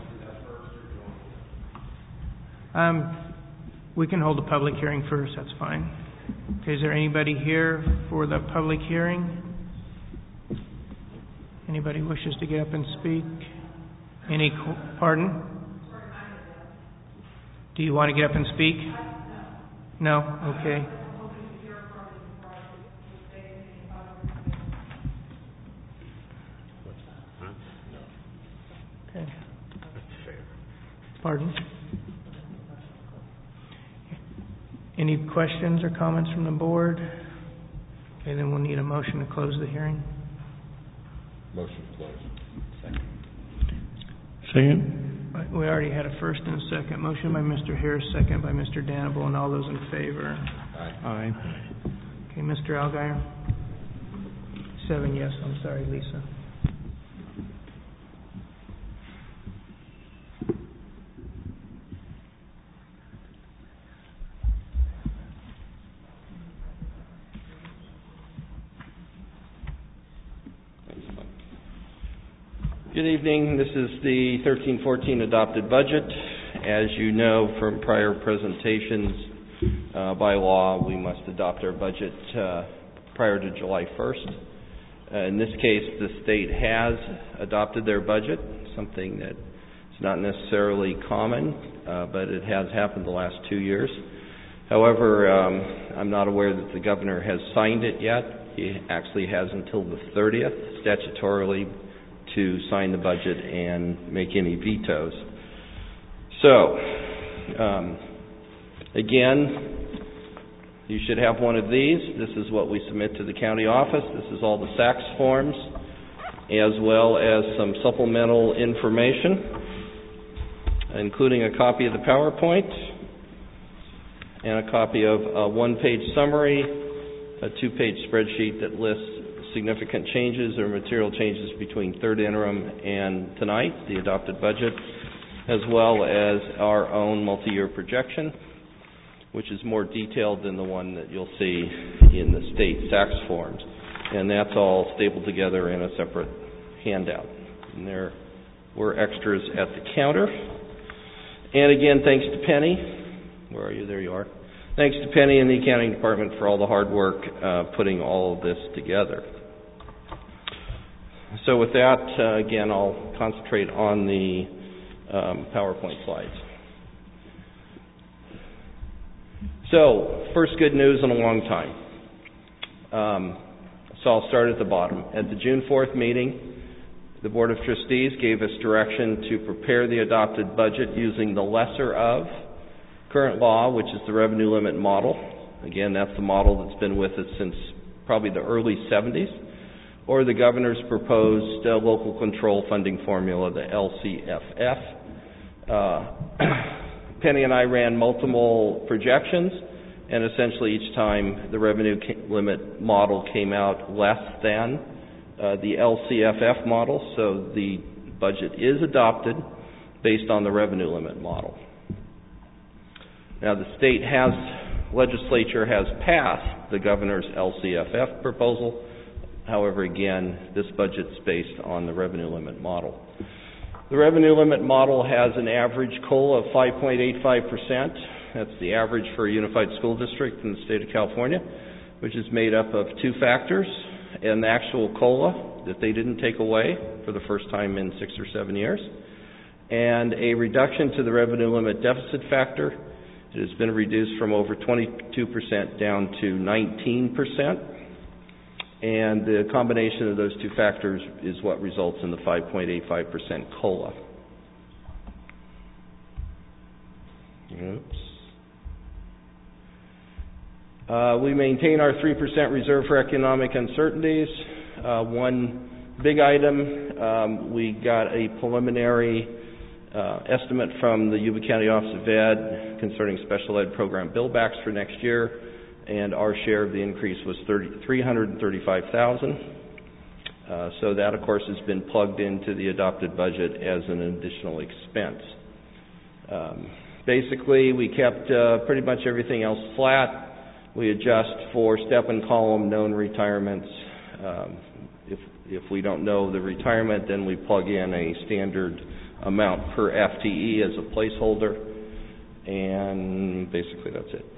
We can hold a public hearing first. That's fine. Okay, is there anybody here for the public hearing? Anybody wishes to get up and speak? Pardon? Do you want to get up and speak? No? Okay. Okay. Pardon? Any questions or comments from the board? Okay, then we'll need a motion to close the hearing. Motion closed. Second. We already had a first and a second. Motion by Mr. Harris, second by Mr. Danable, and all those in favor. Aye. Okay, Mr. Allgaier? 7 yes. I'm sorry, Lisa. Good evening. This is the 13-14 adopted budget. As you know from prior presentations, by law, we must adopt our budget prior to July 1st. In this case, the state has adopted their budget, something that is not necessarily common, but it has happened the last 2 years. However, I'm not aware that the governor has signed it yet. He actually has until the 30th statutorily to sign the budget and make any vetoes. So, again, you should have one of these. This is what we submit to the county office. This is all the SACS forms, as well as some supplemental information, including a copy of the PowerPoint and a copy of a 1-page summary, a 2-page spreadsheet that lists significant changes or material changes between third interim and tonight, the adopted budget, as well as our own multi-year projection, which is more detailed than the one that you'll see in the state SACS forms. And that's all stapled together in a separate handout. And there were extras at the counter. And again, thanks to Penny. Where are you? There you are. Thanks to Penny and the accounting department for all the hard work putting all of this together. So with that, again, I'll concentrate on the PowerPoint slides. So, first good news in a long time. So I'll start at the bottom. At the June 4th meeting, the Board of Trustees gave us direction to prepare the adopted budget using the lesser of current law, which is the revenue limit model. Again, that's the model that's been with us since probably the early 70s. Or the governor's proposed local control funding formula, the LCFF, Penny and I ran multiple projections, and essentially each time the revenue limit model came out less than the LCFF model, so the budget is adopted based on the revenue limit model. Now the state legislature has passed the governor's LCFF proposal. However, again, this budget's based on the revenue limit model. The revenue limit model has an average COLA of 5.85%. That's the average for a unified school district in the state of California, which is made up of two factors: an actual COLA that they didn't take away for the first time in 6 or 7 years, and a reduction to the revenue limit deficit factor. It has been reduced from over 22% down to 19%. And the combination of those two factors is what results in the 5.85% COLA. Oops. We maintain our 3% reserve for economic uncertainties. One big item, we got a preliminary estimate from the Yuba County Office of Ed concerning special ed program billbacks for next year, and our share of the increase was $335,000. So that, of course, has been plugged into the adopted budget as an additional expense. Basically, we kept pretty much everything else flat. We adjust for step and column known retirements. If we don't know the retirement, then we plug in a standard amount per FTE as a placeholder, and basically that's it.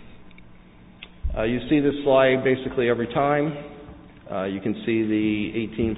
You see this slide basically every time. You can see the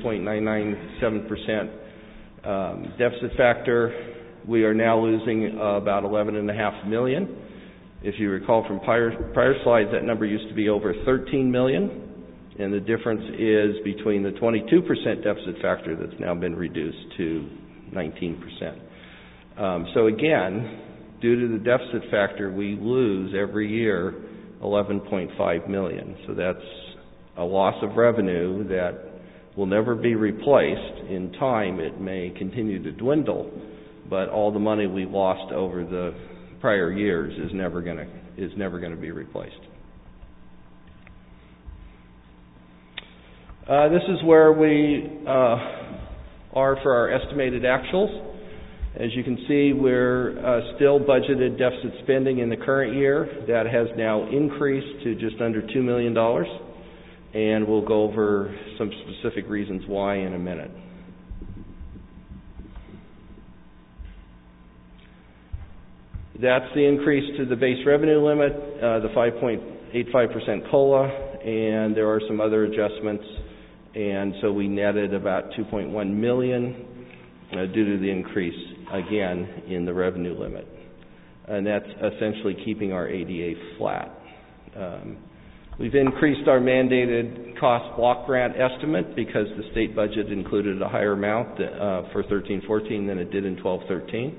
18.997% deficit factor. We are now losing about $11.5 million. If you recall from prior slides, that number used to be over $13 million, and the difference is between the 22% deficit factor that's now been reduced to 19%. So again, due to the deficit factor, we lose every year $11.5 million. So that's a loss of revenue that will never be replaced. In time, it may continue to dwindle, but all the money we lost over the prior years is never going to be replaced. This is where we are for our estimated actuals. As you can see, we're still budgeted deficit spending in the current year. That has now increased to just under $2 million, and we'll go over some specific reasons why in a minute. That's the increase to the base revenue limit, the 5.85% COLA, and there are some other adjustments, and so we netted about $2.1 million due to the increase, again, in the revenue limit. And that's essentially keeping our ADA flat. We've increased our mandated cost block grant estimate because the state budget included a higher amount for 13-14 than it did in 12-13.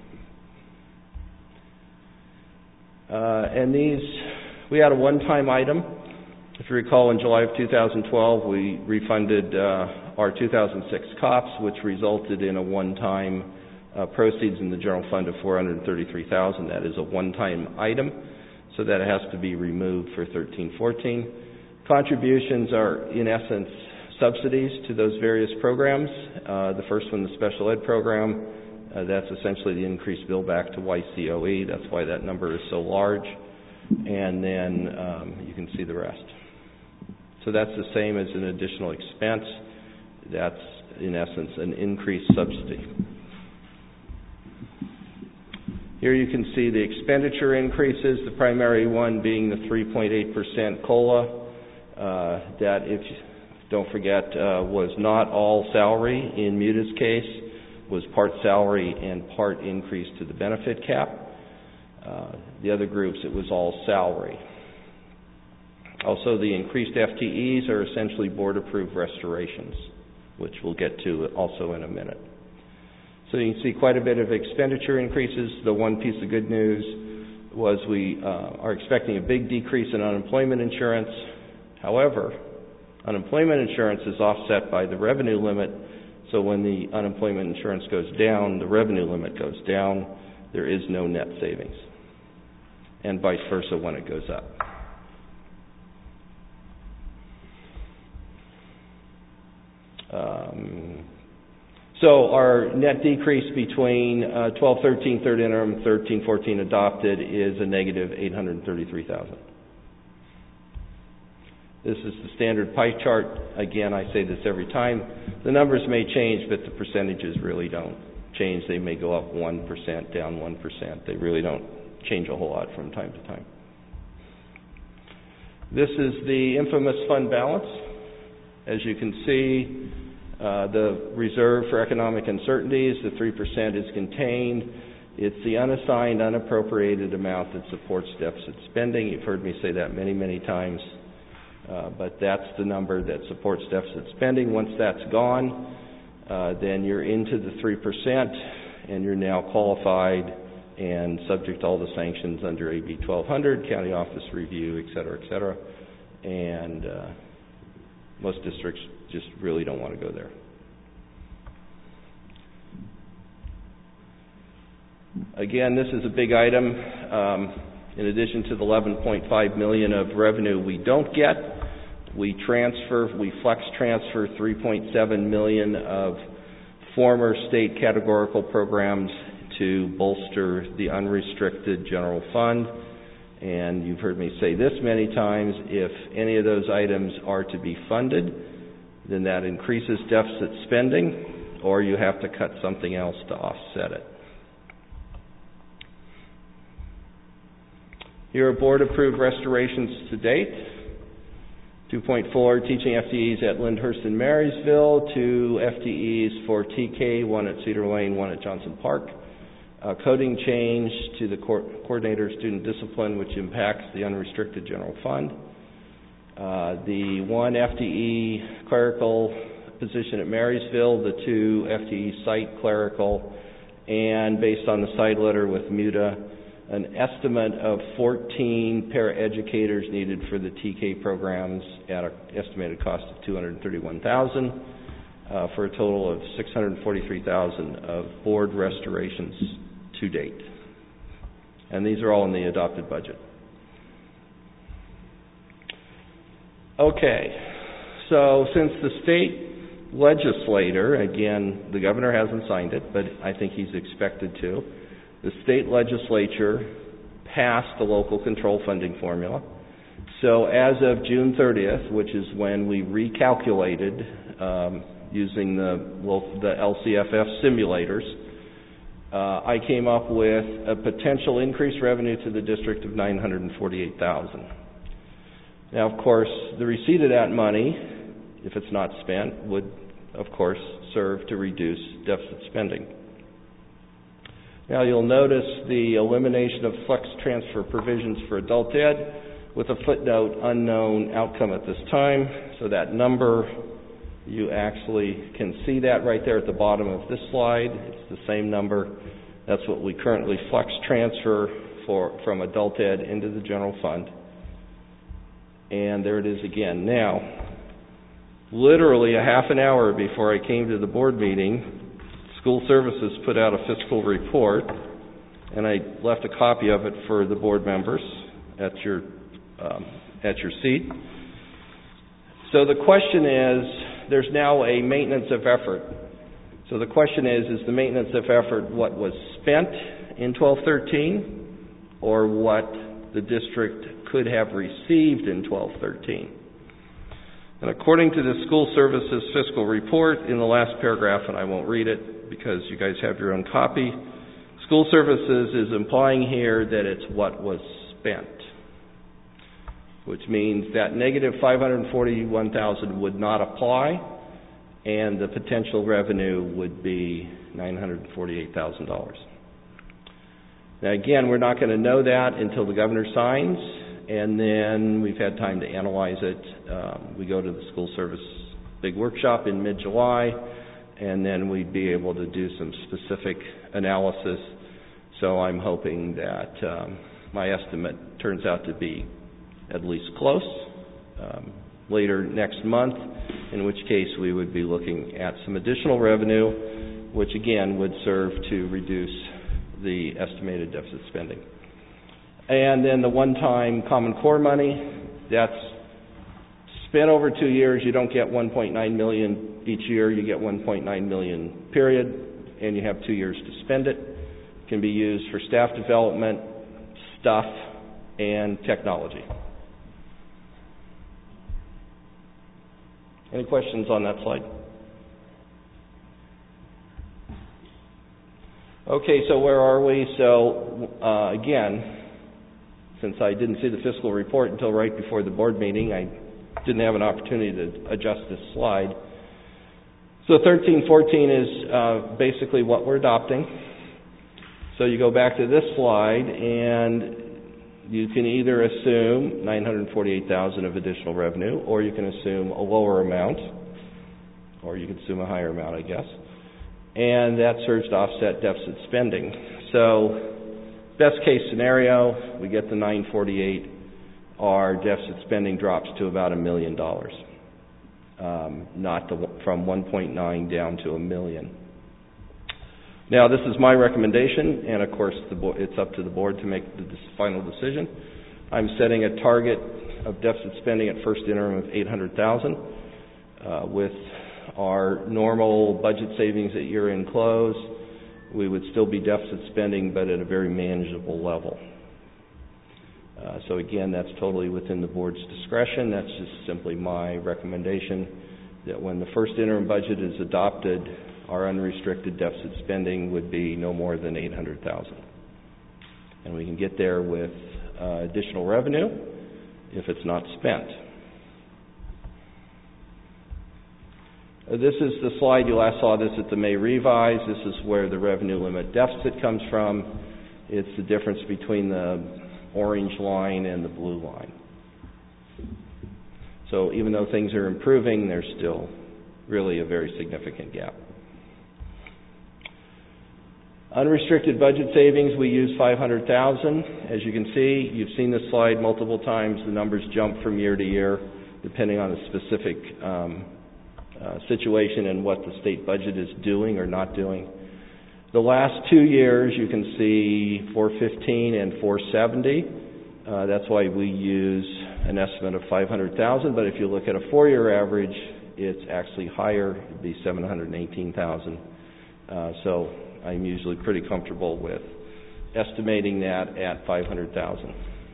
And we had a one-time item. If you recall, in July of 2012, we refunded our 2006 COPS, which resulted in a one-time proceeds in the general fund of $433,000. That is a one-time item, so that has to be removed for 13-14. Contributions are, in essence, subsidies to those various programs. The first one, the special ed program, that's essentially the increased bill back to YCOE. That's why that number is so large. And then you can see the rest. So that's the same as an additional expense. That's, in essence, an increased subsidy. Here you can see the expenditure increases, the primary one being the 3.8% COLA. That, if don't forget, was not all salary in Muta's case, was part salary and part increase to the benefit cap. The other groups, it was all salary. Also, the increased FTEs are essentially board-approved restorations, which we'll get to also in a minute. So you can see quite a bit of expenditure increases. The one piece of good news was we are expecting a big decrease in unemployment insurance. However, unemployment insurance is offset by the revenue limit, So when the unemployment insurance goes down, the revenue limit goes down, there is no net savings. And vice versa when it goes up. So our net decrease between 12-13 third interim, 13-14 adopted is a negative $833,000. This is the standard pie chart. Again, I say this every time. The numbers may change, but the percentages really don't change. They may go up 1%, down 1%. They really don't change a whole lot from time to time. This is the infamous fund balance. As you can see, the reserve for economic uncertainties, the 3% is contained. It's the unassigned, unappropriated amount that supports deficit spending. You've heard me say that many, many times. But that's the number that supports deficit spending. Once that's gone, then you're into the 3%, and you're now qualified and subject to all the sanctions under AB 1200, county office review, et cetera, and most districts just really don't want to go there. Again, this is a big item. In addition to the $11.5 million of revenue we don't get, we flex transfer $3.7 million of former state categorical programs to bolster the unrestricted general fund. And you've heard me say this many times, if any of those items are to be funded, then that increases deficit spending, or you have to cut something else to offset it. Here are board-approved restorations to date. 2.4 teaching FTEs at Lyndhurst and Marysville, 2 FTEs for TK, 1 at Cedar Lane, 1 at Johnson Park. Coding change to the coordinator of student discipline, which impacts the unrestricted general fund. The 1 FTE clerical position at Marysville, the 2 FTE site clerical, and based on the side letter with MUTA, an estimate of 14 paraeducators needed for the TK programs at an estimated cost of $231,000 for a total of $643,000 of board restorations to date. And these are all in the adopted budget. Okay, so since the state legislator, again, the governor hasn't signed it, but I think he's expected to, the state legislature passed the local control funding formula. So as of June 30th, which is when we recalculated using the LCFF simulators, I came up with a potential increased revenue to the district of $948,000. Now, of course, the receipt of that money, if it's not spent, would, of course, serve to reduce deficit spending. Now, you'll notice the elimination of flex transfer provisions for adult ed with a footnote, unknown outcome at this time. So that number, you actually can see that right there at the bottom of this slide. It's the same number. That's what we currently flex transfer from adult ed into the general fund. And there it is again. Now, literally a half an hour before I came to the board meeting, School Services put out a fiscal report, and I left a copy of it for the board members at your seat. So the question is, there's now a maintenance of effort. So the question is the maintenance of effort what was spent in 12-13 or what the district could have received in 12-13? And according to the School Services fiscal report, in the last paragraph, and I won't read it because you guys have your own copy, School Services is implying here that it's what was spent, which means that negative $541,000 would not apply, and the potential revenue would be $948,000. Now, again, we're not going to know that until the governor signs, and then we've had time to analyze it. We go to the School Service big workshop in mid-July, and then we'd be able to do some specific analysis. So I'm hoping that my estimate turns out to be at least close. Later next month, in which case we would be looking at some additional revenue, which again would serve to reduce the estimated deficit spending. And then the one-time Common Core money, that's spent over 2 years. You don't get $1.9 million each year. You get $1.9 million, period, and you have 2 years to spend it. It can be used for staff development, stuff, and technology. Any questions on that slide? Okay, so where are we? So, again, since I didn't see the fiscal report until right before the board meeting, I didn't have an opportunity to adjust this slide. So 1314 is basically what we're adopting. So you go back to this slide, and you can either assume $948,000 of additional revenue, or you can assume a lower amount, or you can assume a higher amount, I guess. And that serves to offset deficit spending. So best case scenario, we get the $948,000, our deficit spending drops to about $1 million, from 1.9 down to $1 million. Now, this is my recommendation, and of course, it's up to the board to make the final decision. I'm setting a target of deficit spending at first interim of $800,000. With our normal budget savings at year-end close, we would still be deficit spending, but at a very manageable level. So again, that's totally within the board's discretion. That's just simply my recommendation, that when the first interim budget is adopted, our unrestricted deficit spending would be no more than $800,000. And we can get there with additional revenue if it's not spent. This is the slide, you last saw this at the May revise. This is where the revenue limit deficit comes from. It's the difference between the orange line and the blue line. So even though things are improving, there's still really a very significant gap. Unrestricted budget savings, we use $500,000. As you can see, you've seen this slide multiple times. The numbers jump from year to year, depending on the specific situation and what the state budget is doing or not doing. The last 2 years, you can see 415 and 470. That's why we use an estimate of 500,000. But if you look at a 4-year average, it's actually higher. It'd be 718,000. So I'm usually pretty comfortable with estimating that at 500,000.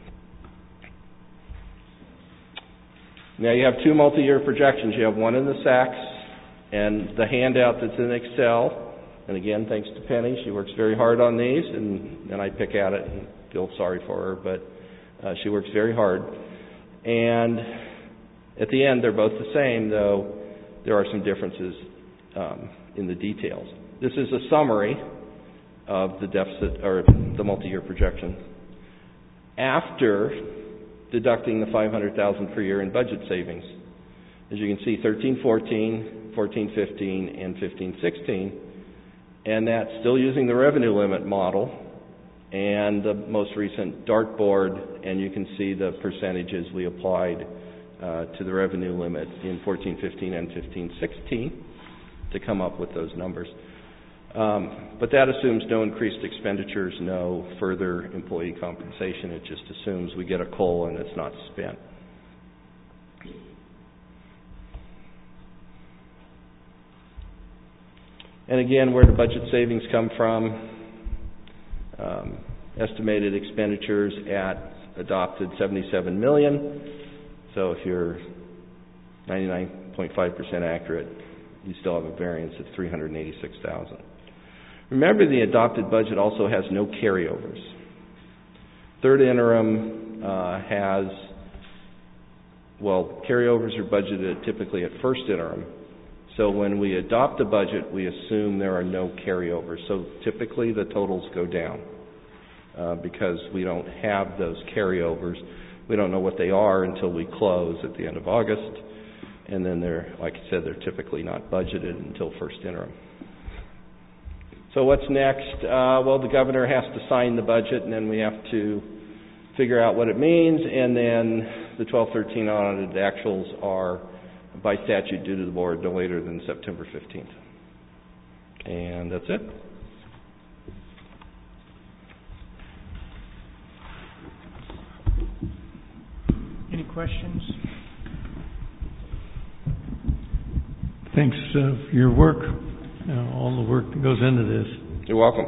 Now you have 2 multi-year projections. You have one in the SACS and the handout that's in Excel. And again, thanks to Penny, she works very hard on these, and then I pick at it and feel sorry for her, but she works very hard. And at the end, they're both the same, though there are some differences in the details. This is a summary of the deficit, or the multi-year projection, after deducting the $500,000 per year in budget savings. As you can see, 13-14, 14-15, and 15-16. And that's still using the revenue limit model and the most recent dartboard, and you can see the percentages we applied to the revenue limit in 14-15 and 15-16 to come up with those numbers. But that assumes no increased expenditures, no further employee compensation. It just assumes we get a COLA and it's not spent. And again, where do budget savings come from? Estimated expenditures at adopted $77 million. So if you're 99.5% accurate, you still have a variance of $386,000. Remember, the adopted budget also has no carryovers. Third interim has, carryovers are budgeted typically at first interim. So when we adopt a budget, we assume there are no carryovers. So typically the totals go down because we don't have those carryovers. We don't know what they are until we close at the end of August. And then they're, like I said, they're typically not budgeted until first interim. So what's next? The governor has to sign the budget, and then we have to figure out what it means. And then the 12-13 audited actuals are by statute due to the board no later than September 15th. And that's it. Any questions? Thanks for your work, all the work that goes into this. You're welcome.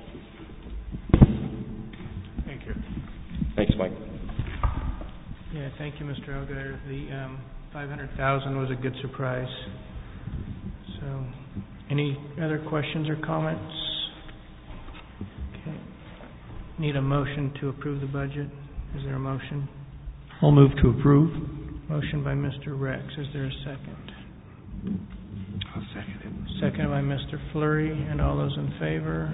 Thank you. Thanks, Mike. Yeah, thank you, Mr. Elgar. The $500,000 was a good surprise. So, any other questions or comments? Okay. Need a motion to approve the budget. Is there a motion? I'll move to approve. Motion by Mr. Rex. Is there a second? I'll second it. Seconded by Mr. Fleury. And all those in favor?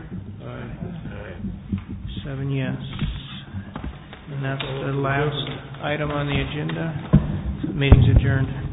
Aye. 7 yes. And that's the last item on the agenda. Meeting's adjourned.